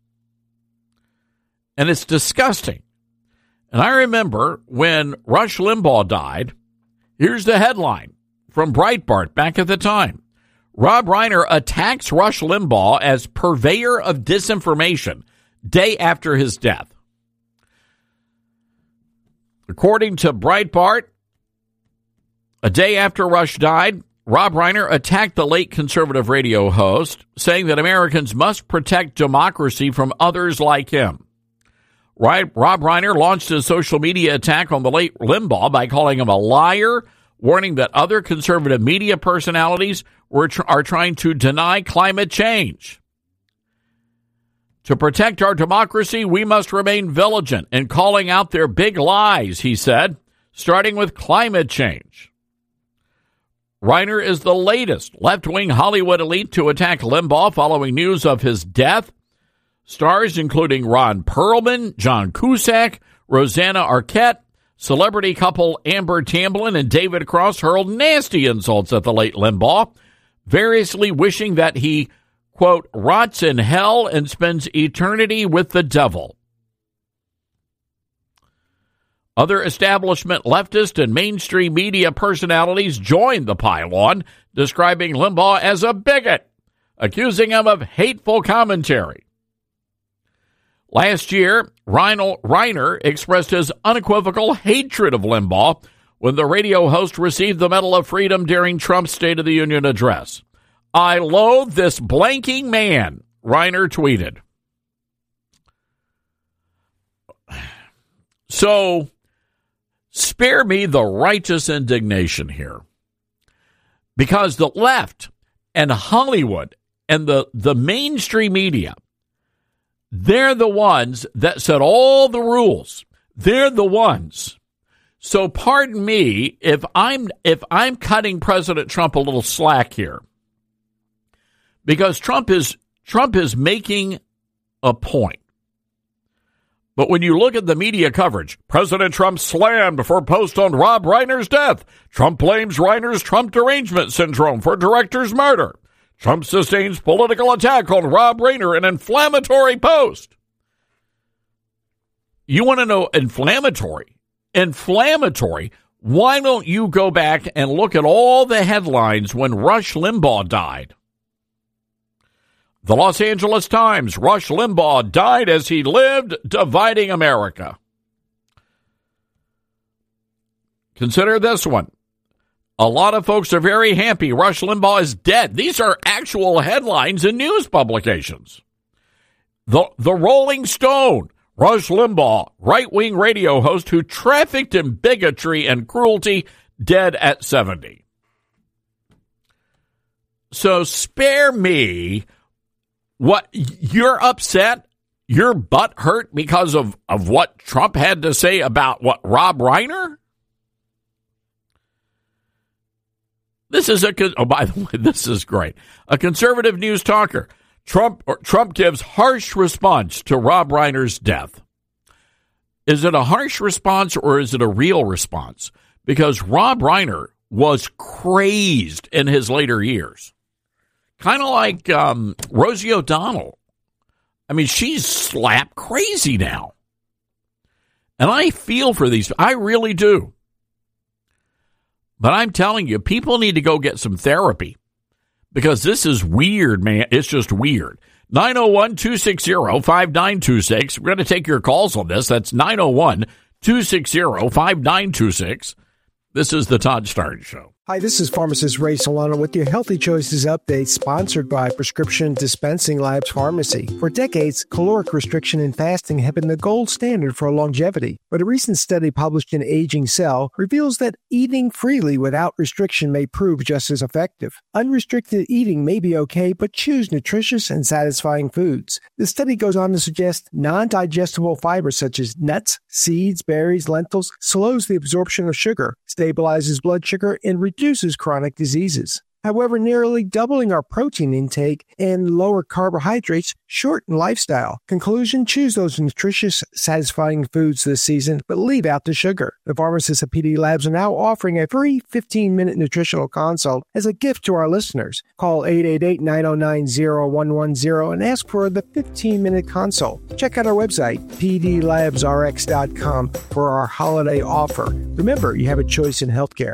And it's disgusting. And I remember when Rush Limbaugh died, here's the headline from Breitbart back at the time. Rob Reiner attacks Rush Limbaugh as purveyor of disinformation day after his death. According to Breitbart, a day after Rush died, Rob Reiner attacked the late conservative radio host, saying that Americans must protect democracy from others like him. Rob Reiner launched a social media attack on the late Limbaugh by calling him a liar, warning that other conservative media personalities were tr- are trying to deny climate change. To protect our democracy, we must remain vigilant in calling out their big lies, he said, starting with climate change. Reiner is the latest left-wing Hollywood elite to attack Limbaugh following news of his death. Stars including Ron Perlman, John Cusack, Rosanna Arquette, celebrity couple Amber Tamblyn and David Cross hurled nasty insults at the late Limbaugh, variously wishing that he, quote, rots in hell and spends eternity with the devil. Other establishment leftist and mainstream media personalities joined the pile-on, describing Limbaugh as a bigot, accusing him of hateful commentary. Last year, Reiner expressed his unequivocal hatred of Limbaugh when the radio host received the Medal of Freedom during Trump's State of the Union address. I loathe this blanking man, Reiner tweeted. So, spare me the righteous indignation here. Because the left and Hollywood and the, the mainstream media, they're the ones that set all the rules. They're the ones. So pardon me if I'm if I'm cutting President Trump a little slack here. Because Trump is Trump is making a point. But when you look at the media coverage, President Trump slammed for post on Rob Reiner's death. Trump blames Reiner's Trump derangement syndrome for director's murder. Trump sustains political attack on Rob Reiner, an inflammatory post. You want to know inflammatory? Inflammatory? Why don't you go back and look at all the headlines when Rush Limbaugh died? The Los Angeles Times, Rush Limbaugh died as he lived, dividing America. Consider this one. A lot of folks are very happy Rush Limbaugh is dead. These are actual headlines in news publications. The, the Rolling Stone, Rush Limbaugh, right-wing radio host who trafficked in bigotry and cruelty, dead at seventy. So spare me what you're upset, your butt hurt because of, of what Trump had to say about what Rob Reiner? This is a, oh, by the way, this is great. A conservative news talker. Trump, or Trump gives harsh response to Rob Reiner's death. Is it a harsh response or is it a real response? Because Rob Reiner was crazed in his later years. Kind of like um, Rosie O'Donnell. I mean, she's slap crazy now. And I feel for these. I really do. But I'm telling you, people need to go get some therapy because this is weird, man. It's just weird. nine oh one, two six zero, five nine two six. We're going to take your calls on this. That's nine oh one, two six zero, five nine two six. This is the Todd Starnes Show. Hi, this is pharmacist Ray Solano with your Healthy Choices Update, sponsored by Prescription Dispensing Labs Pharmacy. For decades, caloric restriction and fasting have been the gold standard for longevity. But a recent study published in Aging Cell reveals that eating freely without restriction may prove just as effective. Unrestricted eating may be okay, but choose nutritious and satisfying foods. The study goes on to suggest non-digestible fibers such as nuts, seeds, berries, lentils slows the absorption of sugar, stabilizes blood sugar, and reduces chronic diseases. However, nearly doubling our protein intake and lower carbohydrates shorten lifestyle. Conclusion, choose those nutritious, satisfying foods this season, but leave out the sugar. The pharmacists at P D Labs are now offering a free fifteen-minute nutritional consult as a gift to our listeners. Call eight eight eight, nine oh nine, oh one one oh and ask for the fifteen-minute consult. Check out our website, p d labs r x dot com, for our holiday offer. Remember, you have a choice in healthcare.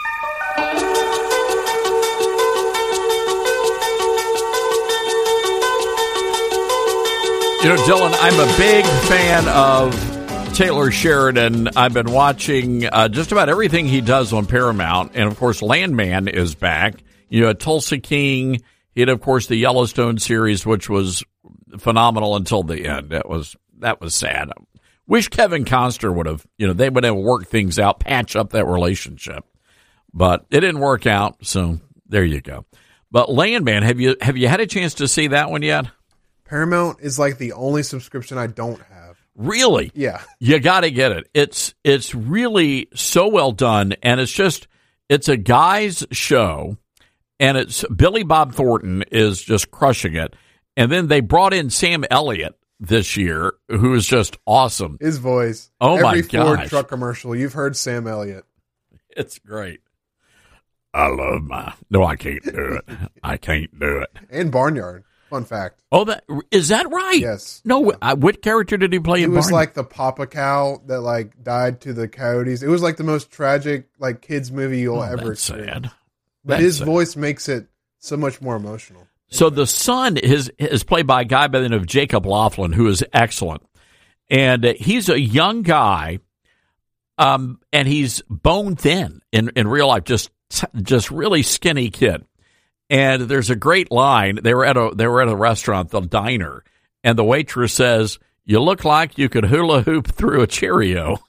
You know, Dylan, I'm a big fan of Taylor Sheridan. I've been watching uh, just about everything he does on Paramount. And, of course, Landman is back. You know, Tulsa King. He had, of course, the Yellowstone series, which was phenomenal until the end. That was that was sad. Wish Kevin Costner would have, you know, they would have worked things out, patch up that relationship. But it didn't work out, so there you go. But Landman, have you have you had a chance to see that one yet? Paramount is like the only subscription I don't have. Really? Yeah. You got to get it. It's it's really so well done, and it's just it's a guy's show, and it's Billy Bob Thornton is just crushing it. And then they brought in Sam Elliott this year, who is just awesome. His voice. Oh Every my Ford gosh. truck commercial, you've heard Sam Elliott. It's great. I love my. No, I can't do it. I can't do it. And Barnyard. Fun fact. Oh, that is that right? Yes. No, uh, what character did he play He in was Barney? like the Papa Cow that like died to the coyotes. It was like the most tragic like kids movie you'll Oh, ever that's experience. sad. But That's his sad. voice makes it so much more emotional. So the son is is played by a guy by the name of Jacob Laughlin, who is excellent, and uh, he's a young guy, um, and he's bone thin in, in real life, just just really skinny kid. And there's a great line. They were at a they were at a restaurant, the diner, and the waitress says, "You look like you could hula hoop through a Cheerio."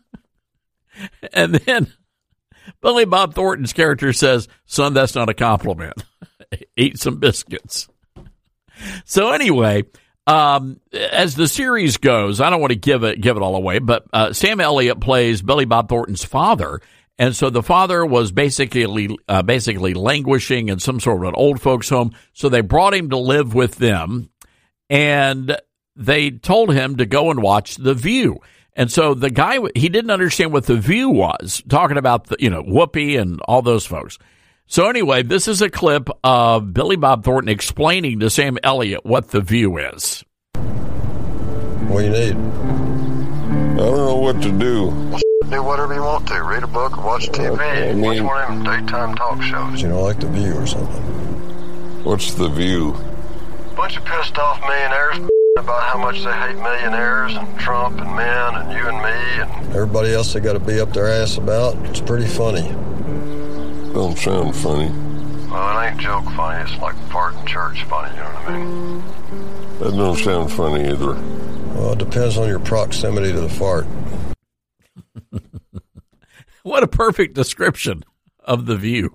And then Billy Bob Thornton's character says, "Son, that's not a compliment. Eat some biscuits." So anyway, um, as the series goes, I don't want to give it give it all away, but uh, Sam Elliott plays Billy Bob Thornton's father. And so the father was basically uh, basically languishing in some sort of an old folks home. So they brought him to live with them, and they told him to go and watch The View. And so the guy, he didn't understand what The View was, talking about, the, you know, Whoopi and all those folks. So anyway, this is a clip of Billy Bob Thornton explaining to Sam Elliott what The View is. What do you need? I don't know what to do. Do whatever you want to. Read a book or watch T V. I mean, watch one of them daytime talk shows. You know, like The View or something. What's The View? Bunch of pissed off millionaires about how much they hate millionaires and Trump and men and you and me and everybody else they got to be up their ass about. It's pretty funny. Don't sound funny. Well, it ain't joke funny. It's like farting church funny. You know what I mean? That don't sound funny either. Well, it depends on your proximity to the fart. What a perfect description of The View.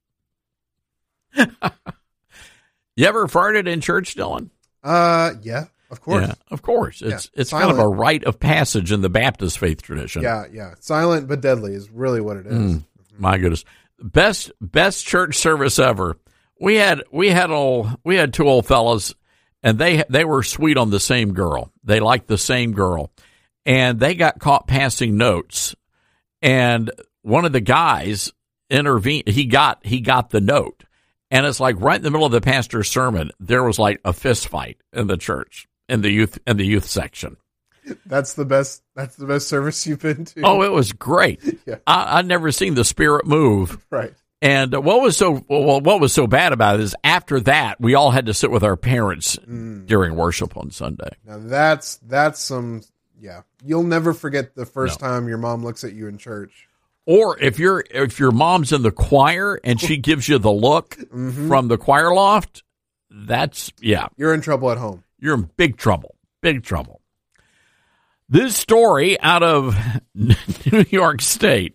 You ever farted in church, Dylan? Uh, yeah, of course. Yeah, of course. It's Yeah, it's silent. kind of a rite of passage in the Baptist faith tradition. Yeah, yeah. Silent but deadly is really what it is. Mm, my goodness. Best best church service ever. We had we had old we had two old fellas, and they they were sweet on the same girl. They liked the same girl, and they got caught passing notes. And one of the guys intervened. He got he got the note, and it's like right in the middle of the pastor's sermon, there was like a fist fight in the church in the youth in the youth section. That's the best. That's the best service you've been to. Oh, it was great. Yeah. I, I'd never seen the Spirit move. Right. And what was so well, what was so bad about it is after that we all had to sit with our parents Mm. during worship on Sunday. Now that's that's some. Yeah, you'll never forget the first time your mom looks at you in church. Or if you're if your mom's in the choir and she gives you the look mm-hmm. from the choir loft, that's, yeah. You're in trouble at home. You're in big trouble. Big trouble. This story out of New York State.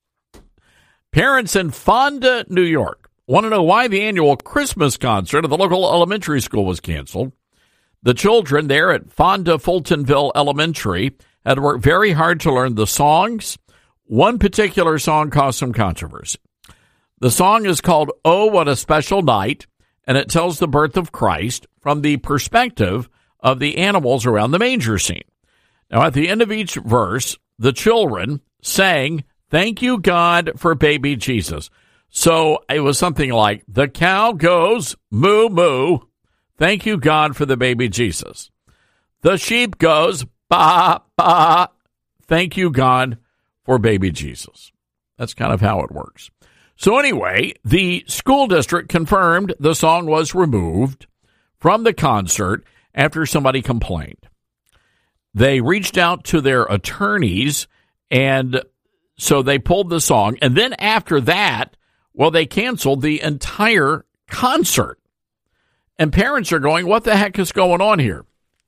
Parents in Fonda, New York, want to know why the annual Christmas concert at the local elementary school was canceled. The children there at Fonda Fultonville Elementary had worked very hard to learn the songs. One particular song caused some controversy. The song is called Oh, What a Special Night, and it tells the birth of Christ from the perspective of the animals around the manger scene. Now, at the end of each verse, the children sang, "Thank you, God, for baby Jesus." So it was something like, the cow goes moo moo. Thank you, God, for the baby Jesus. The sheep goes ba ba. Thank you, God, for baby Jesus. That's kind of how it works. So anyway, the school district confirmed the song was removed from the concert after somebody complained. They reached out to their attorneys, and so they pulled the song. And then after that, well, they canceled the entire concert. And parents are going, what the heck is going on here?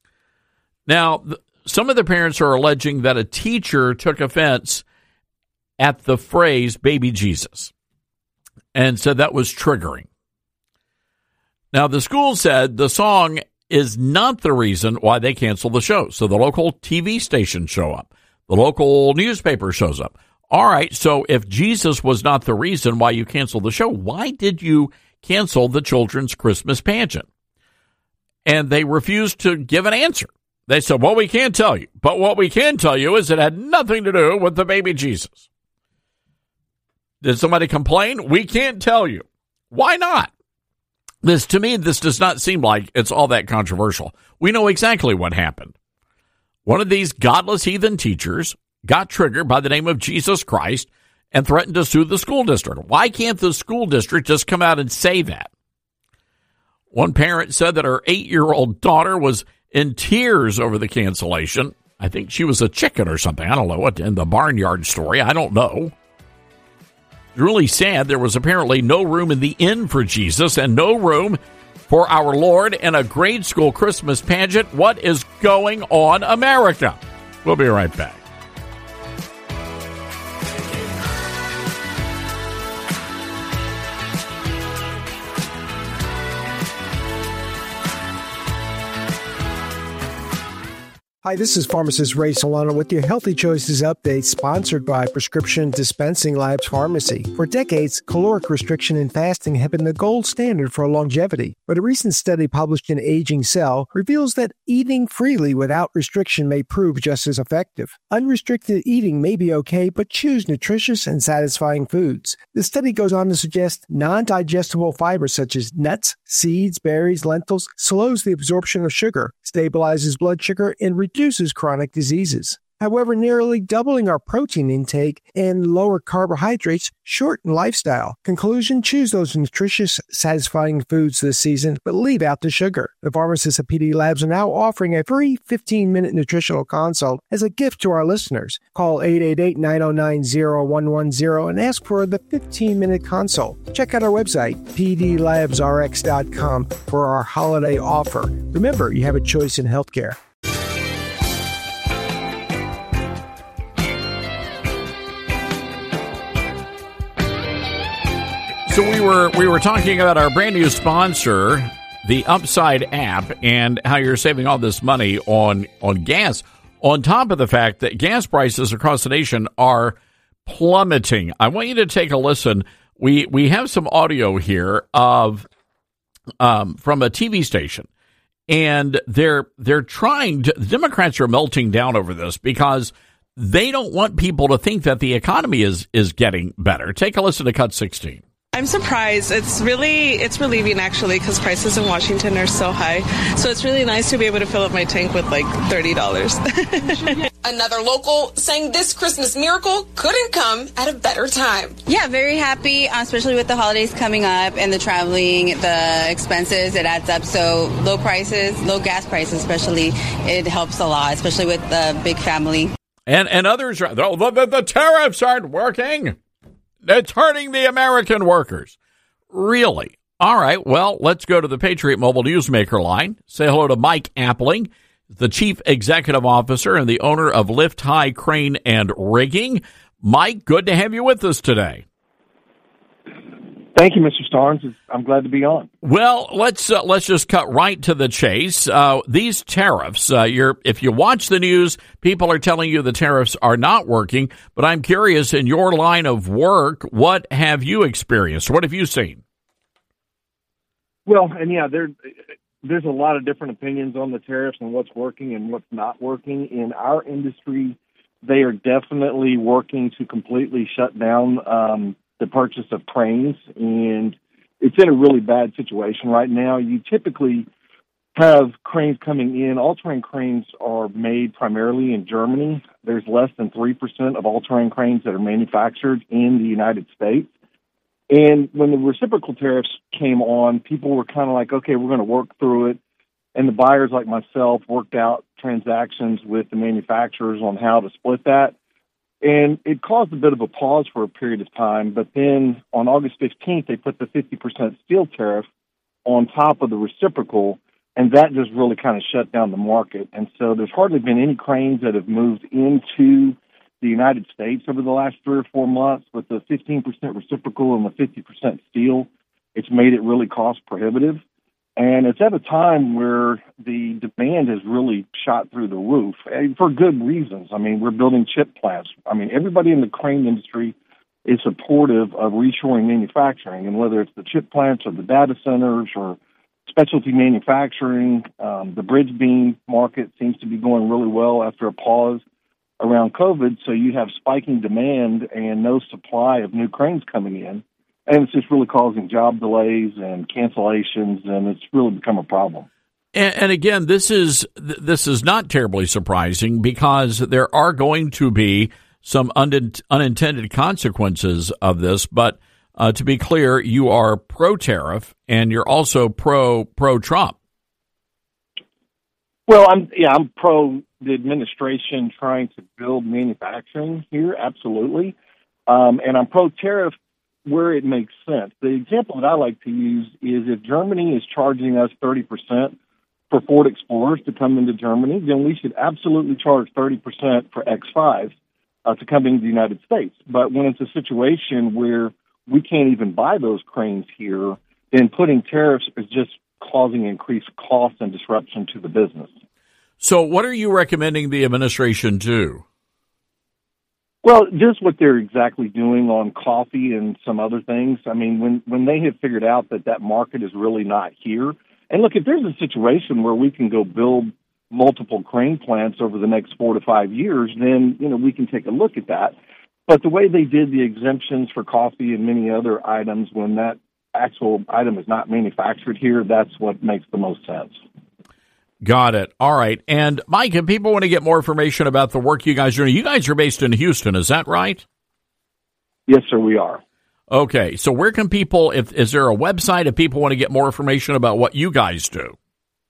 Now, th- some of the parents are alleging that a teacher took offense at the phrase baby Jesus and said that was triggering. Now, the school said the song is not the reason why they canceled the show. So the local T V station show up. The local newspaper shows up. All right, so if Jesus was not the reason why you canceled the show, why did you cancel the children's Christmas pageant? And they refused to give an answer. They said, well, we can't tell you. But what we can tell you is it had nothing to do with the baby Jesus. Did somebody complain? We can't tell you. Why not? This, to me, this does not seem like it's all that controversial. We know exactly what happened. One of these godless heathen teachers got triggered by the name of Jesus Christ and threatened to sue the school district. Why can't the school district just come out and say that? One parent said that her eight-year-old daughter was in tears over the cancellation. I think she was a chicken or something. I don't know what in the barnyard story. I don't know. Really sad. There was apparently no room in the inn for Jesus and no room for our Lord in a grade school Christmas pageant. What is going on, America? We'll be right back. Hi, this is pharmacist Ray Solano with your Healthy Choices Update, sponsored by Prescription Dispensing Labs Pharmacy. For decades, caloric restriction and fasting have been the gold standard for longevity. But a recent study published in Aging Cell reveals that eating freely without restriction may prove just as effective. Unrestricted eating may be okay, but choose nutritious and satisfying foods. The study goes on to suggest non-digestible fibers such as nuts, seeds, berries, lentils slows the absorption of sugar, stabilizes blood sugar, and reduces chronic diseases. However, nearly doubling our protein intake and lower carbohydrates shorten lifestyle. Conclusion, choose those nutritious, satisfying foods this season, but leave out the sugar. The pharmacists at P D Labs are now offering a free fifteen-minute nutritional consult as a gift to our listeners. Call eight eight eight, nine oh nine, oh one one oh and ask for the fifteen-minute consult. Check out our website, p d labs r x dot com, for our holiday offer. Remember, you have a choice in healthcare. So we were we were talking about our brand new sponsor, the Upside app, and how you're saving all this money on, on gas, on top of the fact that gas prices across the nation are plummeting. I want you to take a listen. We we have some audio here of um, from a T V station, and they're they're trying to. The Democrats are melting down over this because they don't want people to think that the economy is is getting better. Take a listen to Cut sixteen. I'm surprised. It's really, it's relieving actually, because prices in Washington are so high. So it's really nice to be able to fill up my tank with like thirty dollars. Another local saying this Christmas miracle couldn't come at a better time. Yeah, very happy, especially with the holidays coming up and the traveling, the expenses, it adds up. So low prices, low gas prices especially, it helps a lot, especially with the big family. And and others are, the, the, the tariffs aren't working. It's hurting the American workers. Really? All right, well, let's go to the Patriot Mobile Newsmaker line. Say hello to Mike Appling, the Chief Executive Officer and the owner of Lift High Crane and Rigging. Mike, good to have you with us today. Thank you, Mister Starnes. I'm glad to be on. Well, let's uh, let's just cut right to the chase. Uh, these tariffs, uh, you're, if you watch the news, people are telling you the tariffs are not working. But I'm curious, in your line of work, what have you experienced? What have you seen? Well, and yeah, there, there's a lot of different opinions on the tariffs and what's working and what's not working. In our industry, they are definitely working to completely shut down um, the purchase of cranes, and it's in a really bad situation right now. You typically have cranes coming in. All-terrain cranes are made primarily in Germany. There's less than three percent of all-terrain cranes that are manufactured in the United States. And when the reciprocal tariffs came on, people were kind of like, okay, we're going to work through it. And the buyers like myself worked out transactions with the manufacturers on how to split that. And it caused a bit of a pause for a period of time. But then on August fifteenth, they put the fifty percent steel tariff on top of the reciprocal, and that just really kind of shut down the market. And so there's hardly been any cranes that have moved into the United States over the last three or four months. With the fifteen percent reciprocal and the fifty percent steel, it's made it really cost prohibitive. And it's at a time where the demand has really shot through the roof for good reasons. I mean, we're building chip plants. I mean, everybody in the crane industry is supportive of reshoring manufacturing, and whether it's the chip plants or the data centers or specialty manufacturing, um, the bridge beam market seems to be going really well after a pause around COVID. So you have spiking demand and no supply of new cranes coming in. And it's just really causing job delays and cancellations, and it's really become a problem. And, and again, this is this is not terribly surprising because there are going to be some un- unintended consequences of this. But uh, to be clear, you are pro-tariff and you're also pro pro-Trump. Well, I'm yeah, I'm pro the administration trying to build manufacturing here, absolutely, um, and I'm pro-tariff where it makes sense. The example that I like to use is if Germany is charging us thirty percent for Ford Explorers to come into Germany, then we should absolutely charge thirty percent for X fives uh, to come into the United States. But when it's a situation where we can't even buy those cranes here, then putting tariffs is just causing increased cost and disruption to the business. So what are you recommending the administration do? Well, just what they're exactly doing on coffee and some other things. I mean, when, when they have figured out that that market is really not here, and look, if there's a situation where we can go build multiple crane plants over the next four to five years, then, you know, we can take a look at that. But the way they did the exemptions for coffee and many other items when that actual item is not manufactured here, that's what makes the most sense. Got it. All right. And Mike, if people want to get more information about the work you guys are doing, you guys are based in Houston, is that right? Yes, sir, we are. Okay. So where can people, if is there a website if people want to get more information about what you guys do?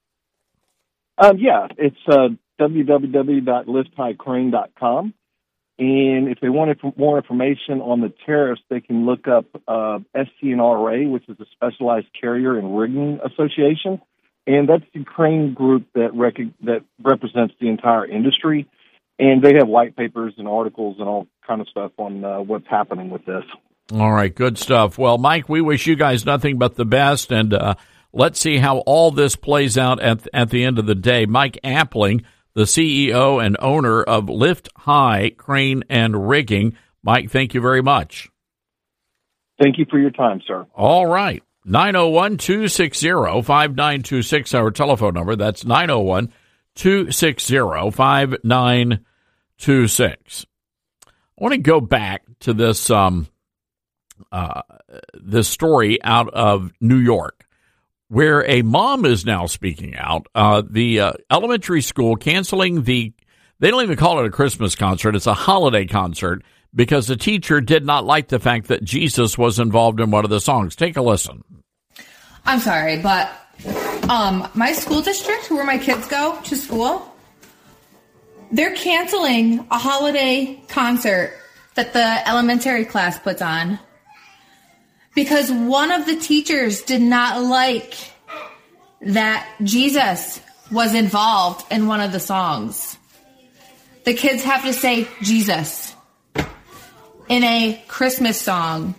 Um, yeah, it's uh, w w w dot lift high crane dot com. And if they want more information on the tariffs, they can look up uh, S C N R A, which is the Specialized Carrier and Rigging Association. And that's the crane group that rec- that represents the entire industry. And they have white papers and articles and all kind of stuff on uh, what's happening with this. All right, good stuff. Well, Mike, we wish you guys nothing but the best, and uh, let's see how all this plays out at, at the end of the day. Mike Appling, the C E O and owner of Lift High Crane and Rigging. Mike, thank you very much. Thank you for your time, sir. All right. nine oh one, two six zero, five nine two six, our telephone number. That's nine oh one, two six zero, five nine two six. I want to go back to this um, uh, this story out of New York, where a mom is now speaking out. Uh, the uh, elementary school canceling the, they don't even call it a Christmas concert, it's a holiday concert, because the teacher did not like the fact that Jesus was involved in one of the songs. Take a listen. I'm sorry, but um, my school district, where my kids go to school, They're canceling a holiday concert that the elementary class puts on because one of the teachers did not like that Jesus was involved in one of the songs. The kids have to say Jesus in a Christmas song.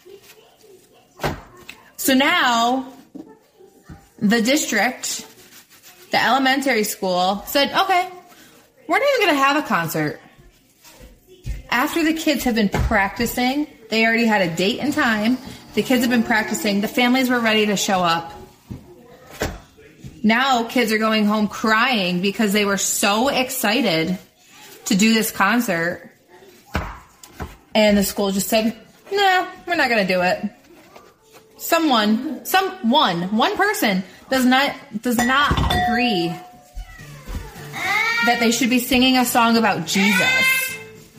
So now the district, the elementary school, said, okay, we're not even going to have a concert. After the kids have been practicing, they already had a date and time. The kids have been practicing. The families were ready to show up. Now kids are going home crying because they were so excited to do this concert. And the school just said, no, we're not going to do it. Someone, someone, one person does not does not agree that they should be singing a song about Jesus.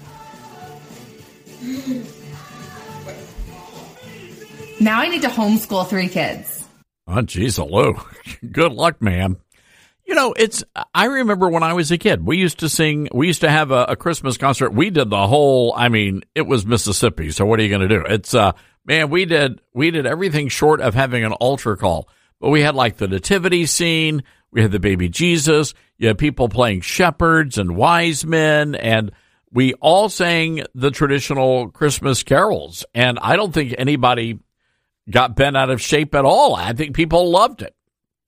Now I need to homeschool three kids. Oh, geez, hello. Good luck, man. You know, it's, I remember when I was a kid, we used to sing, we used to have a, a Christmas concert. We did the whole, I mean, it was Mississippi. So what are you going to do? It's, uh, man, we did, we did everything short of having an altar call, but we had like the nativity scene. We had the baby Jesus. You had people playing shepherds and wise men, and we all sang the traditional Christmas carols. And I don't think anybody got bent out of shape at all. I think people loved it.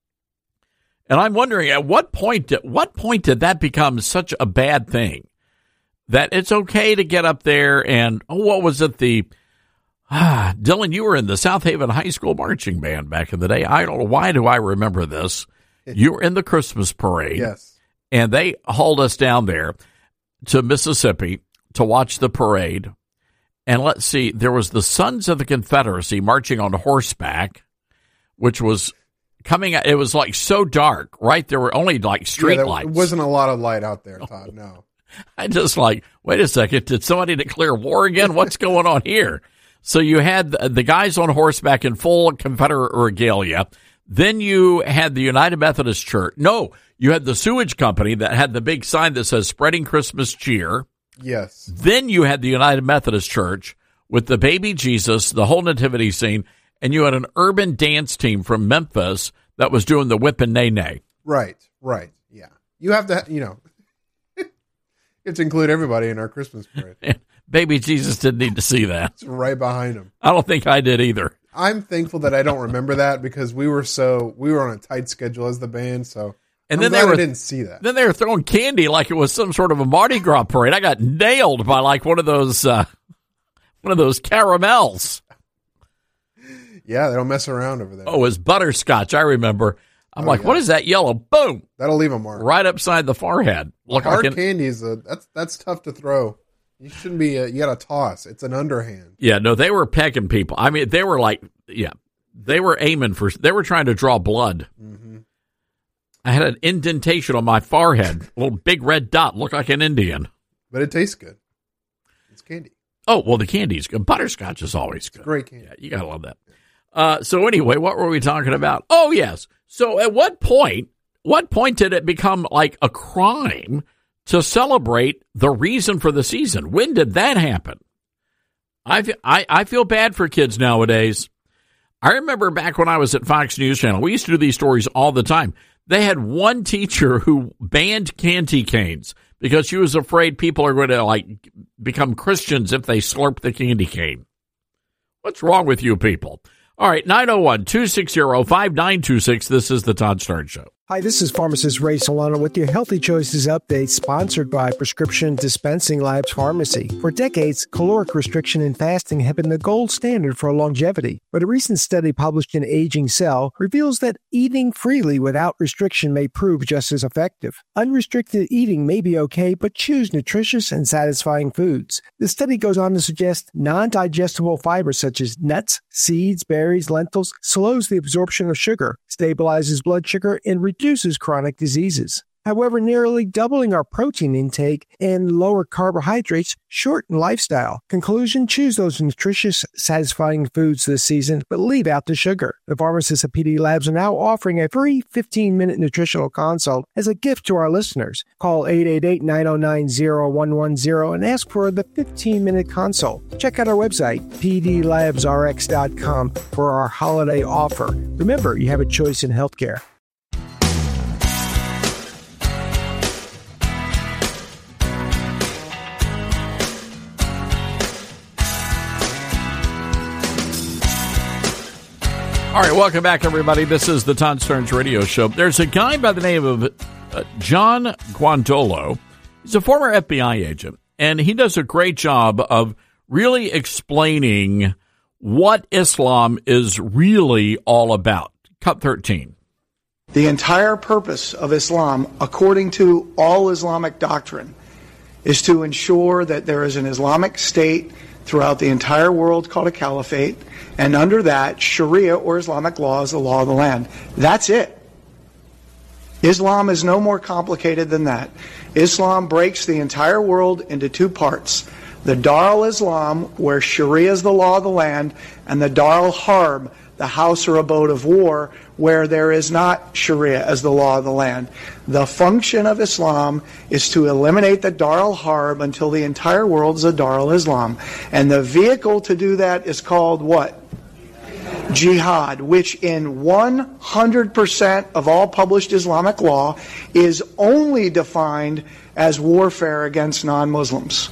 And I'm wondering, at what point did, what point did that become such a bad thing that it's okay to get up there and, oh, what was it? The, ah, Dylan, you were in the South Haven High School marching band back in the day. I don't know. Why do I remember this? You were in the Christmas parade. Yes. And they hauled us down there to Mississippi to watch the parade. And let's see, there was the Sons of the Confederacy marching on horseback, which was coming out. It was like so dark, right? There were only like street yeah, lights. There wasn't a lot of light out there, Todd. No. I just like, wait a second. Did somebody declare war again? What's going on here? So you had the, the guys on horseback in full Confederate regalia. Then you had the United Methodist Church. No, you had the sewage company that had the big sign that says spreading Christmas cheer. Yes. Then you had the United Methodist Church with the baby Jesus, the whole nativity scene, and you had an urban dance team from Memphis that was doing the whip and nay-nay. Right, right, yeah. You have to, you know, you have to include everybody in our Christmas parade. Baby Jesus didn't need to see that. It's right behind him. I don't think I did either. I'm thankful that I don't remember that because we were so, we were on a tight schedule as the band, so and I'm then glad they were, I didn't see that. Then they were throwing candy like it was some sort of a Mardi Gras parade. I got nailed by like one of those, uh, one of those caramels. Yeah, they don't mess around over there. Oh, it was butterscotch. I remember. I'm oh, like, yeah. What is that yellow? Boom! That'll leave a mark right upside the forehead. Look, hard like candy is a that's that's tough to throw. You shouldn't be. A, you got to toss. It's an underhand. Yeah, no, they were pegging people. I mean, they were like, yeah, they were aiming for. They were trying to draw blood. Mm-hmm. I had an indentation on my forehead, a little big red dot, looked like an Indian. But it tastes good. It's candy. Oh well, the candy's good. Butterscotch is always good. It's great candy. Yeah, you gotta love that. Uh, so anyway, what were we talking about? Oh, yes. So at what point, what point did it become like a crime to celebrate the reason for the season? When did that happen? I, I, I feel bad for kids nowadays. I remember back when I was at Fox News Channel, we used to do these stories all the time. They had one teacher who banned candy canes because she was afraid people are going to like become Christians if they slurp the candy cane. What's wrong with you people? All right, nine oh one, two six zero, five nine two six. This is the Todd Stern Show. Hi, this is pharmacist Ray Solano with your Healthy Choices update, sponsored by Prescription Dispensing Labs Pharmacy. For decades, caloric restriction and fasting have been the gold standard for longevity. But a recent study published in Aging Cell reveals that eating freely without restriction may prove just as effective. Unrestricted eating may be okay, but choose nutritious and satisfying foods. The study goes on to suggest non-digestible fibers such as nuts, seeds, berries, lentils slows the absorption of sugar, stabilizes blood sugar, and reduces chronic diseases. However, nearly doubling our protein intake and lower carbohydrates shorten lifestyle. Conclusion, choose those nutritious, satisfying foods this season, but leave out the sugar. The pharmacists at P D Labs are now offering a free fifteen-minute nutritional consult as a gift to our listeners. Call eight eight eight, nine oh nine, oh one one oh and ask for the fifteen-minute consult. Check out our website, p d labs r x dot com, for our holiday offer. Remember, you have a choice in healthcare. All right, welcome back, everybody. This is the Todd Starnes Radio Show. There's a guy by the name of uh, John Guandolo. He's a former F B I agent, and he does a great job of really explaining what Islam is really all about. Cut thirteen. The entire purpose of Islam, according to all Islamic doctrine, is to ensure that there is an Islamic state throughout the entire world called a caliphate, and under that, Sharia or Islamic law is the law of the land. That's it. Islam is no more complicated than that. Islam breaks the entire world into two parts. The Dar al-Islam, where Sharia is the law of the land, and the Dar al-Harb, the house or abode of war, where there is not Sharia as the law of the land. The function of Islam is to eliminate the Dar al-Harb until the entire world is a Dar al-Islam. And the vehicle to do that is called what? Jihad, which in one hundred percent of all published Islamic law is only defined as warfare against non-Muslims.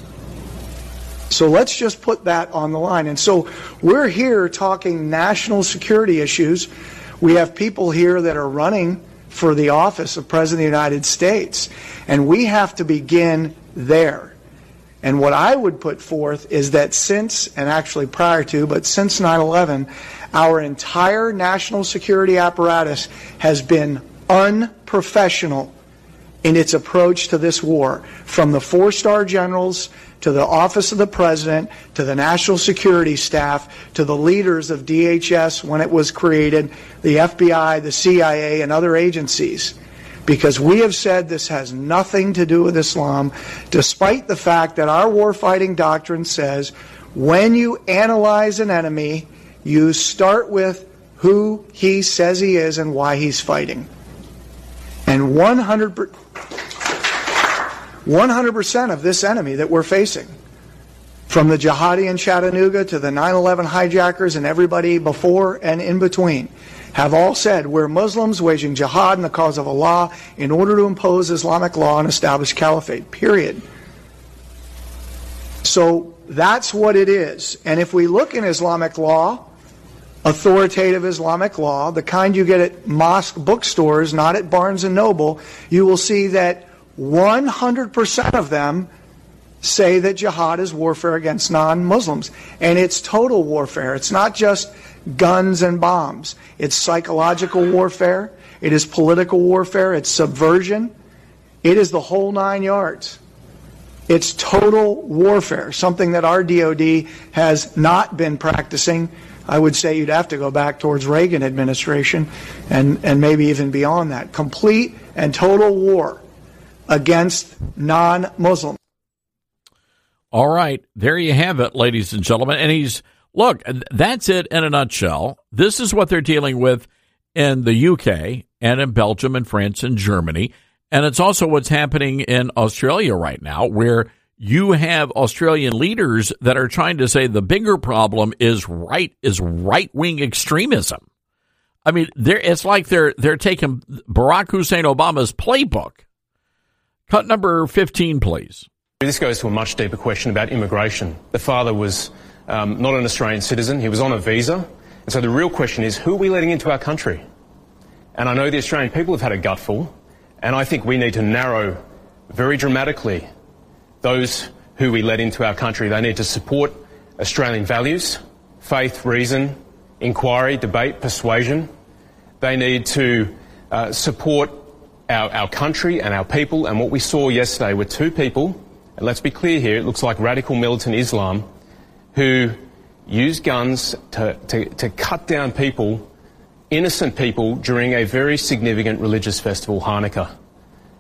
So let's just put that on the line. And so we're here talking national security issues. We have people here that are running for the office of President of the United States, and we have to begin there. And what I would put forth is that since, and actually prior to, but since nine eleven, our entire national security apparatus has been unprofessional in its approach to this war, from the four-star generals to the office of the president, to the national security staff, to the leaders of D H S when it was created, the F B I, the C I A, and other agencies. Because we have said this has nothing to do with Islam, despite the fact that our warfighting doctrine says when you analyze an enemy, you start with who he says he is and why he's fighting. And one hundred percent one hundred percent of this enemy that we're facing, from the jihadi in Chattanooga to the nine eleven hijackers and everybody before and in between, have all said we're Muslims waging jihad in the cause of Allah in order to impose Islamic law and establish caliphate, period. So that's what it is. And if we look in Islamic law, authoritative Islamic law, the kind you get at mosque bookstores, not at Barnes and Noble, you will see that one hundred percent of them say that jihad is warfare against non-Muslims. And it's total warfare. It's not just guns and bombs. It's psychological warfare. It is political warfare. It's subversion. It is the whole nine yards. It's total warfare, something that our D O D has not been practicing. I would say you'd have to go back towards Reagan administration and, and maybe even beyond that. Complete and total war against non-Muslims. All right, there you have it, ladies and gentlemen. And he's, look, that's it in a nutshell. This is what they're dealing with in the U K and in Belgium and France and Germany. And it's also what's happening in Australia right now, where you have Australian leaders that are trying to say the bigger problem is right is right-wing extremism. I mean, it's like they're they're taking Barack Hussein Obama's playbook. Cut number fifteen, please. This goes to a much deeper question about immigration. The father was um, not an Australian citizen. He was on a visa. And so the real question is, who are we letting into our country? And I know the Australian people have had a gutful, and I think we need to narrow very dramatically those who we let into our country. They need to support Australian values, faith, reason, inquiry, debate, persuasion. They need to uh, support Our, our country and our people. And what we saw yesterday were two people, and let's be clear here, it looks like radical militant Islam, who used guns to, to, to cut down people, innocent people, during a very significant religious festival, Hanukkah.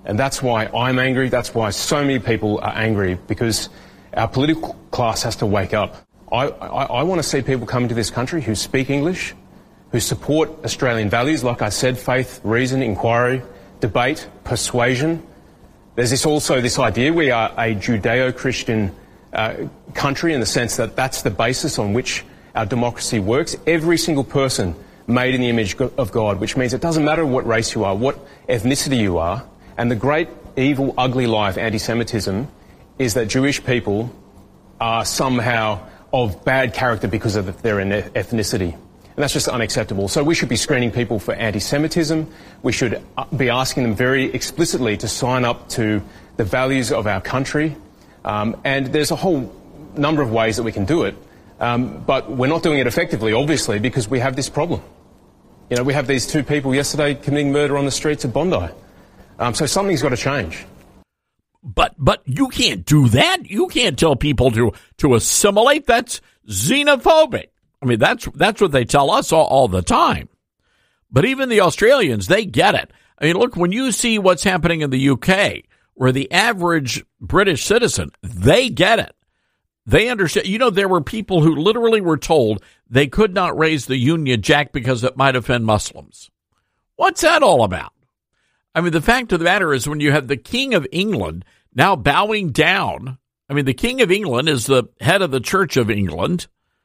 And that's why I'm angry. That's why so many people are angry, because our political class has to wake up. I, I, I want to see people come into this country who speak English, who support Australian values, like I said, faith, reason, inquiry, debate, persuasion. There's this also this idea we are a Judeo-Christian uh, country in the sense that that's the basis on which our democracy works. Every single person made in the image of God, which means it doesn't matter what race you are, what ethnicity you are. And the great, evil, ugly lie of anti-Semitism is that Jewish people are somehow of bad character because of their ethnicity. And that's just unacceptable. So we should be screening people for anti-Semitism. We should be asking them very explicitly to sign up to the values of our country. Um, and there's a whole number of ways that we can do it. Um, but we're not doing it effectively, obviously, because we have this problem. You know, we have these two people yesterday committing murder on the streets of Bondi. Um, so something's got to change. But but you can't do that. You can't tell people to, to assimilate. That's xenophobic. I mean, that's that's what they tell us all, all the time. But even the Australians, they get it. I mean, look, when you see what's happening in the U K, where the average British citizen, they get it. They understand. You know, there were people who literally were told they could not raise the Union Jack because it might offend Muslims. What's that all about? I mean, the fact of the matter is when you have the King of England now bowing down, I mean, the King of England is the head of the Church of England,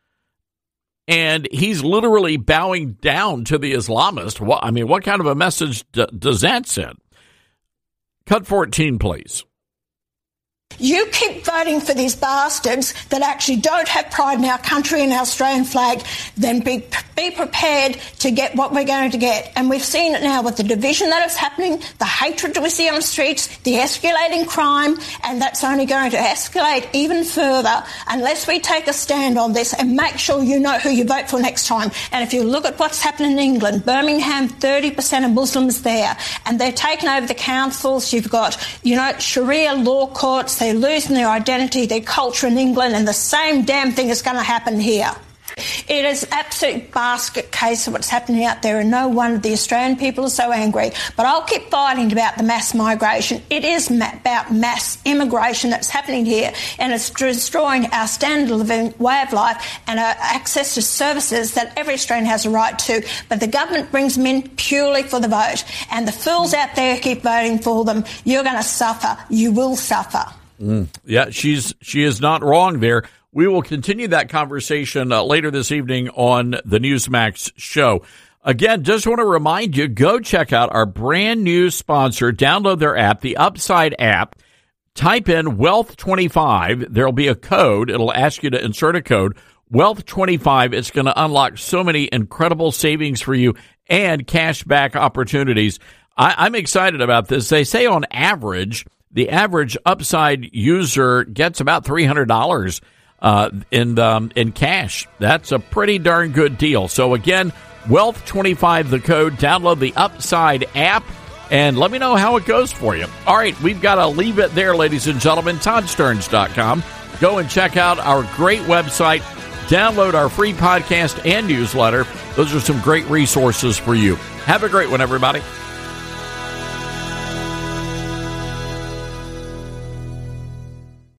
and he's literally bowing down to the Islamists. What, I mean, what kind of a message d- does that send? Cut fourteen, please. You keep voting for these bastards that actually don't have pride in our country and our Australian flag, then be, be prepared to get what we're going to get. And we've seen it now with the division that is happening, the hatred that we see on the streets, the escalating crime, and that's only going to escalate even further unless we take a stand on this and make sure you know who you vote for next time. And if you look at what's happening in England, Birmingham, thirty percent of Muslims there, and they're taking over the councils. You've got, you know, Sharia law courts. They're losing their identity, their culture in England, and the same damn thing is going to happen here. It is an absolute basket case of what's happening out there, and no wonder the Australian people are so angry. But I'll keep fighting about the mass migration. It is ma- about mass immigration that's happening here, and it's destroying our standard of living, way of life, and our access to services that every Australian has a right to. But the government brings them in purely for the vote, and the fools out there keep voting for them. You're going to suffer. You will suffer. Mm. Yeah, she's she is not wrong there. We will continue that conversation uh, later this evening on the Newsmax show. Again, just want to remind you, go check out our brand new sponsor. Download their app, the Upside app. Type in Wealth twenty-five. There'll be a code. It'll ask you to insert a code. Wealth twenty-five. It's going to unlock so many incredible savings for you and cash back opportunities. I, I'm excited about this. They say on average, the average Upside user gets about three hundred dollars uh, in um, in cash. That's a pretty darn good deal. So again, Wealth twenty-five, the code. Download the Upside app and let me know how it goes for you. All right, we've got to leave it there, ladies and gentlemen. Todd Stearns dot com. Go and check out our great website. Download our free podcast and newsletter. Those are some great resources for you. Have a great one, everybody.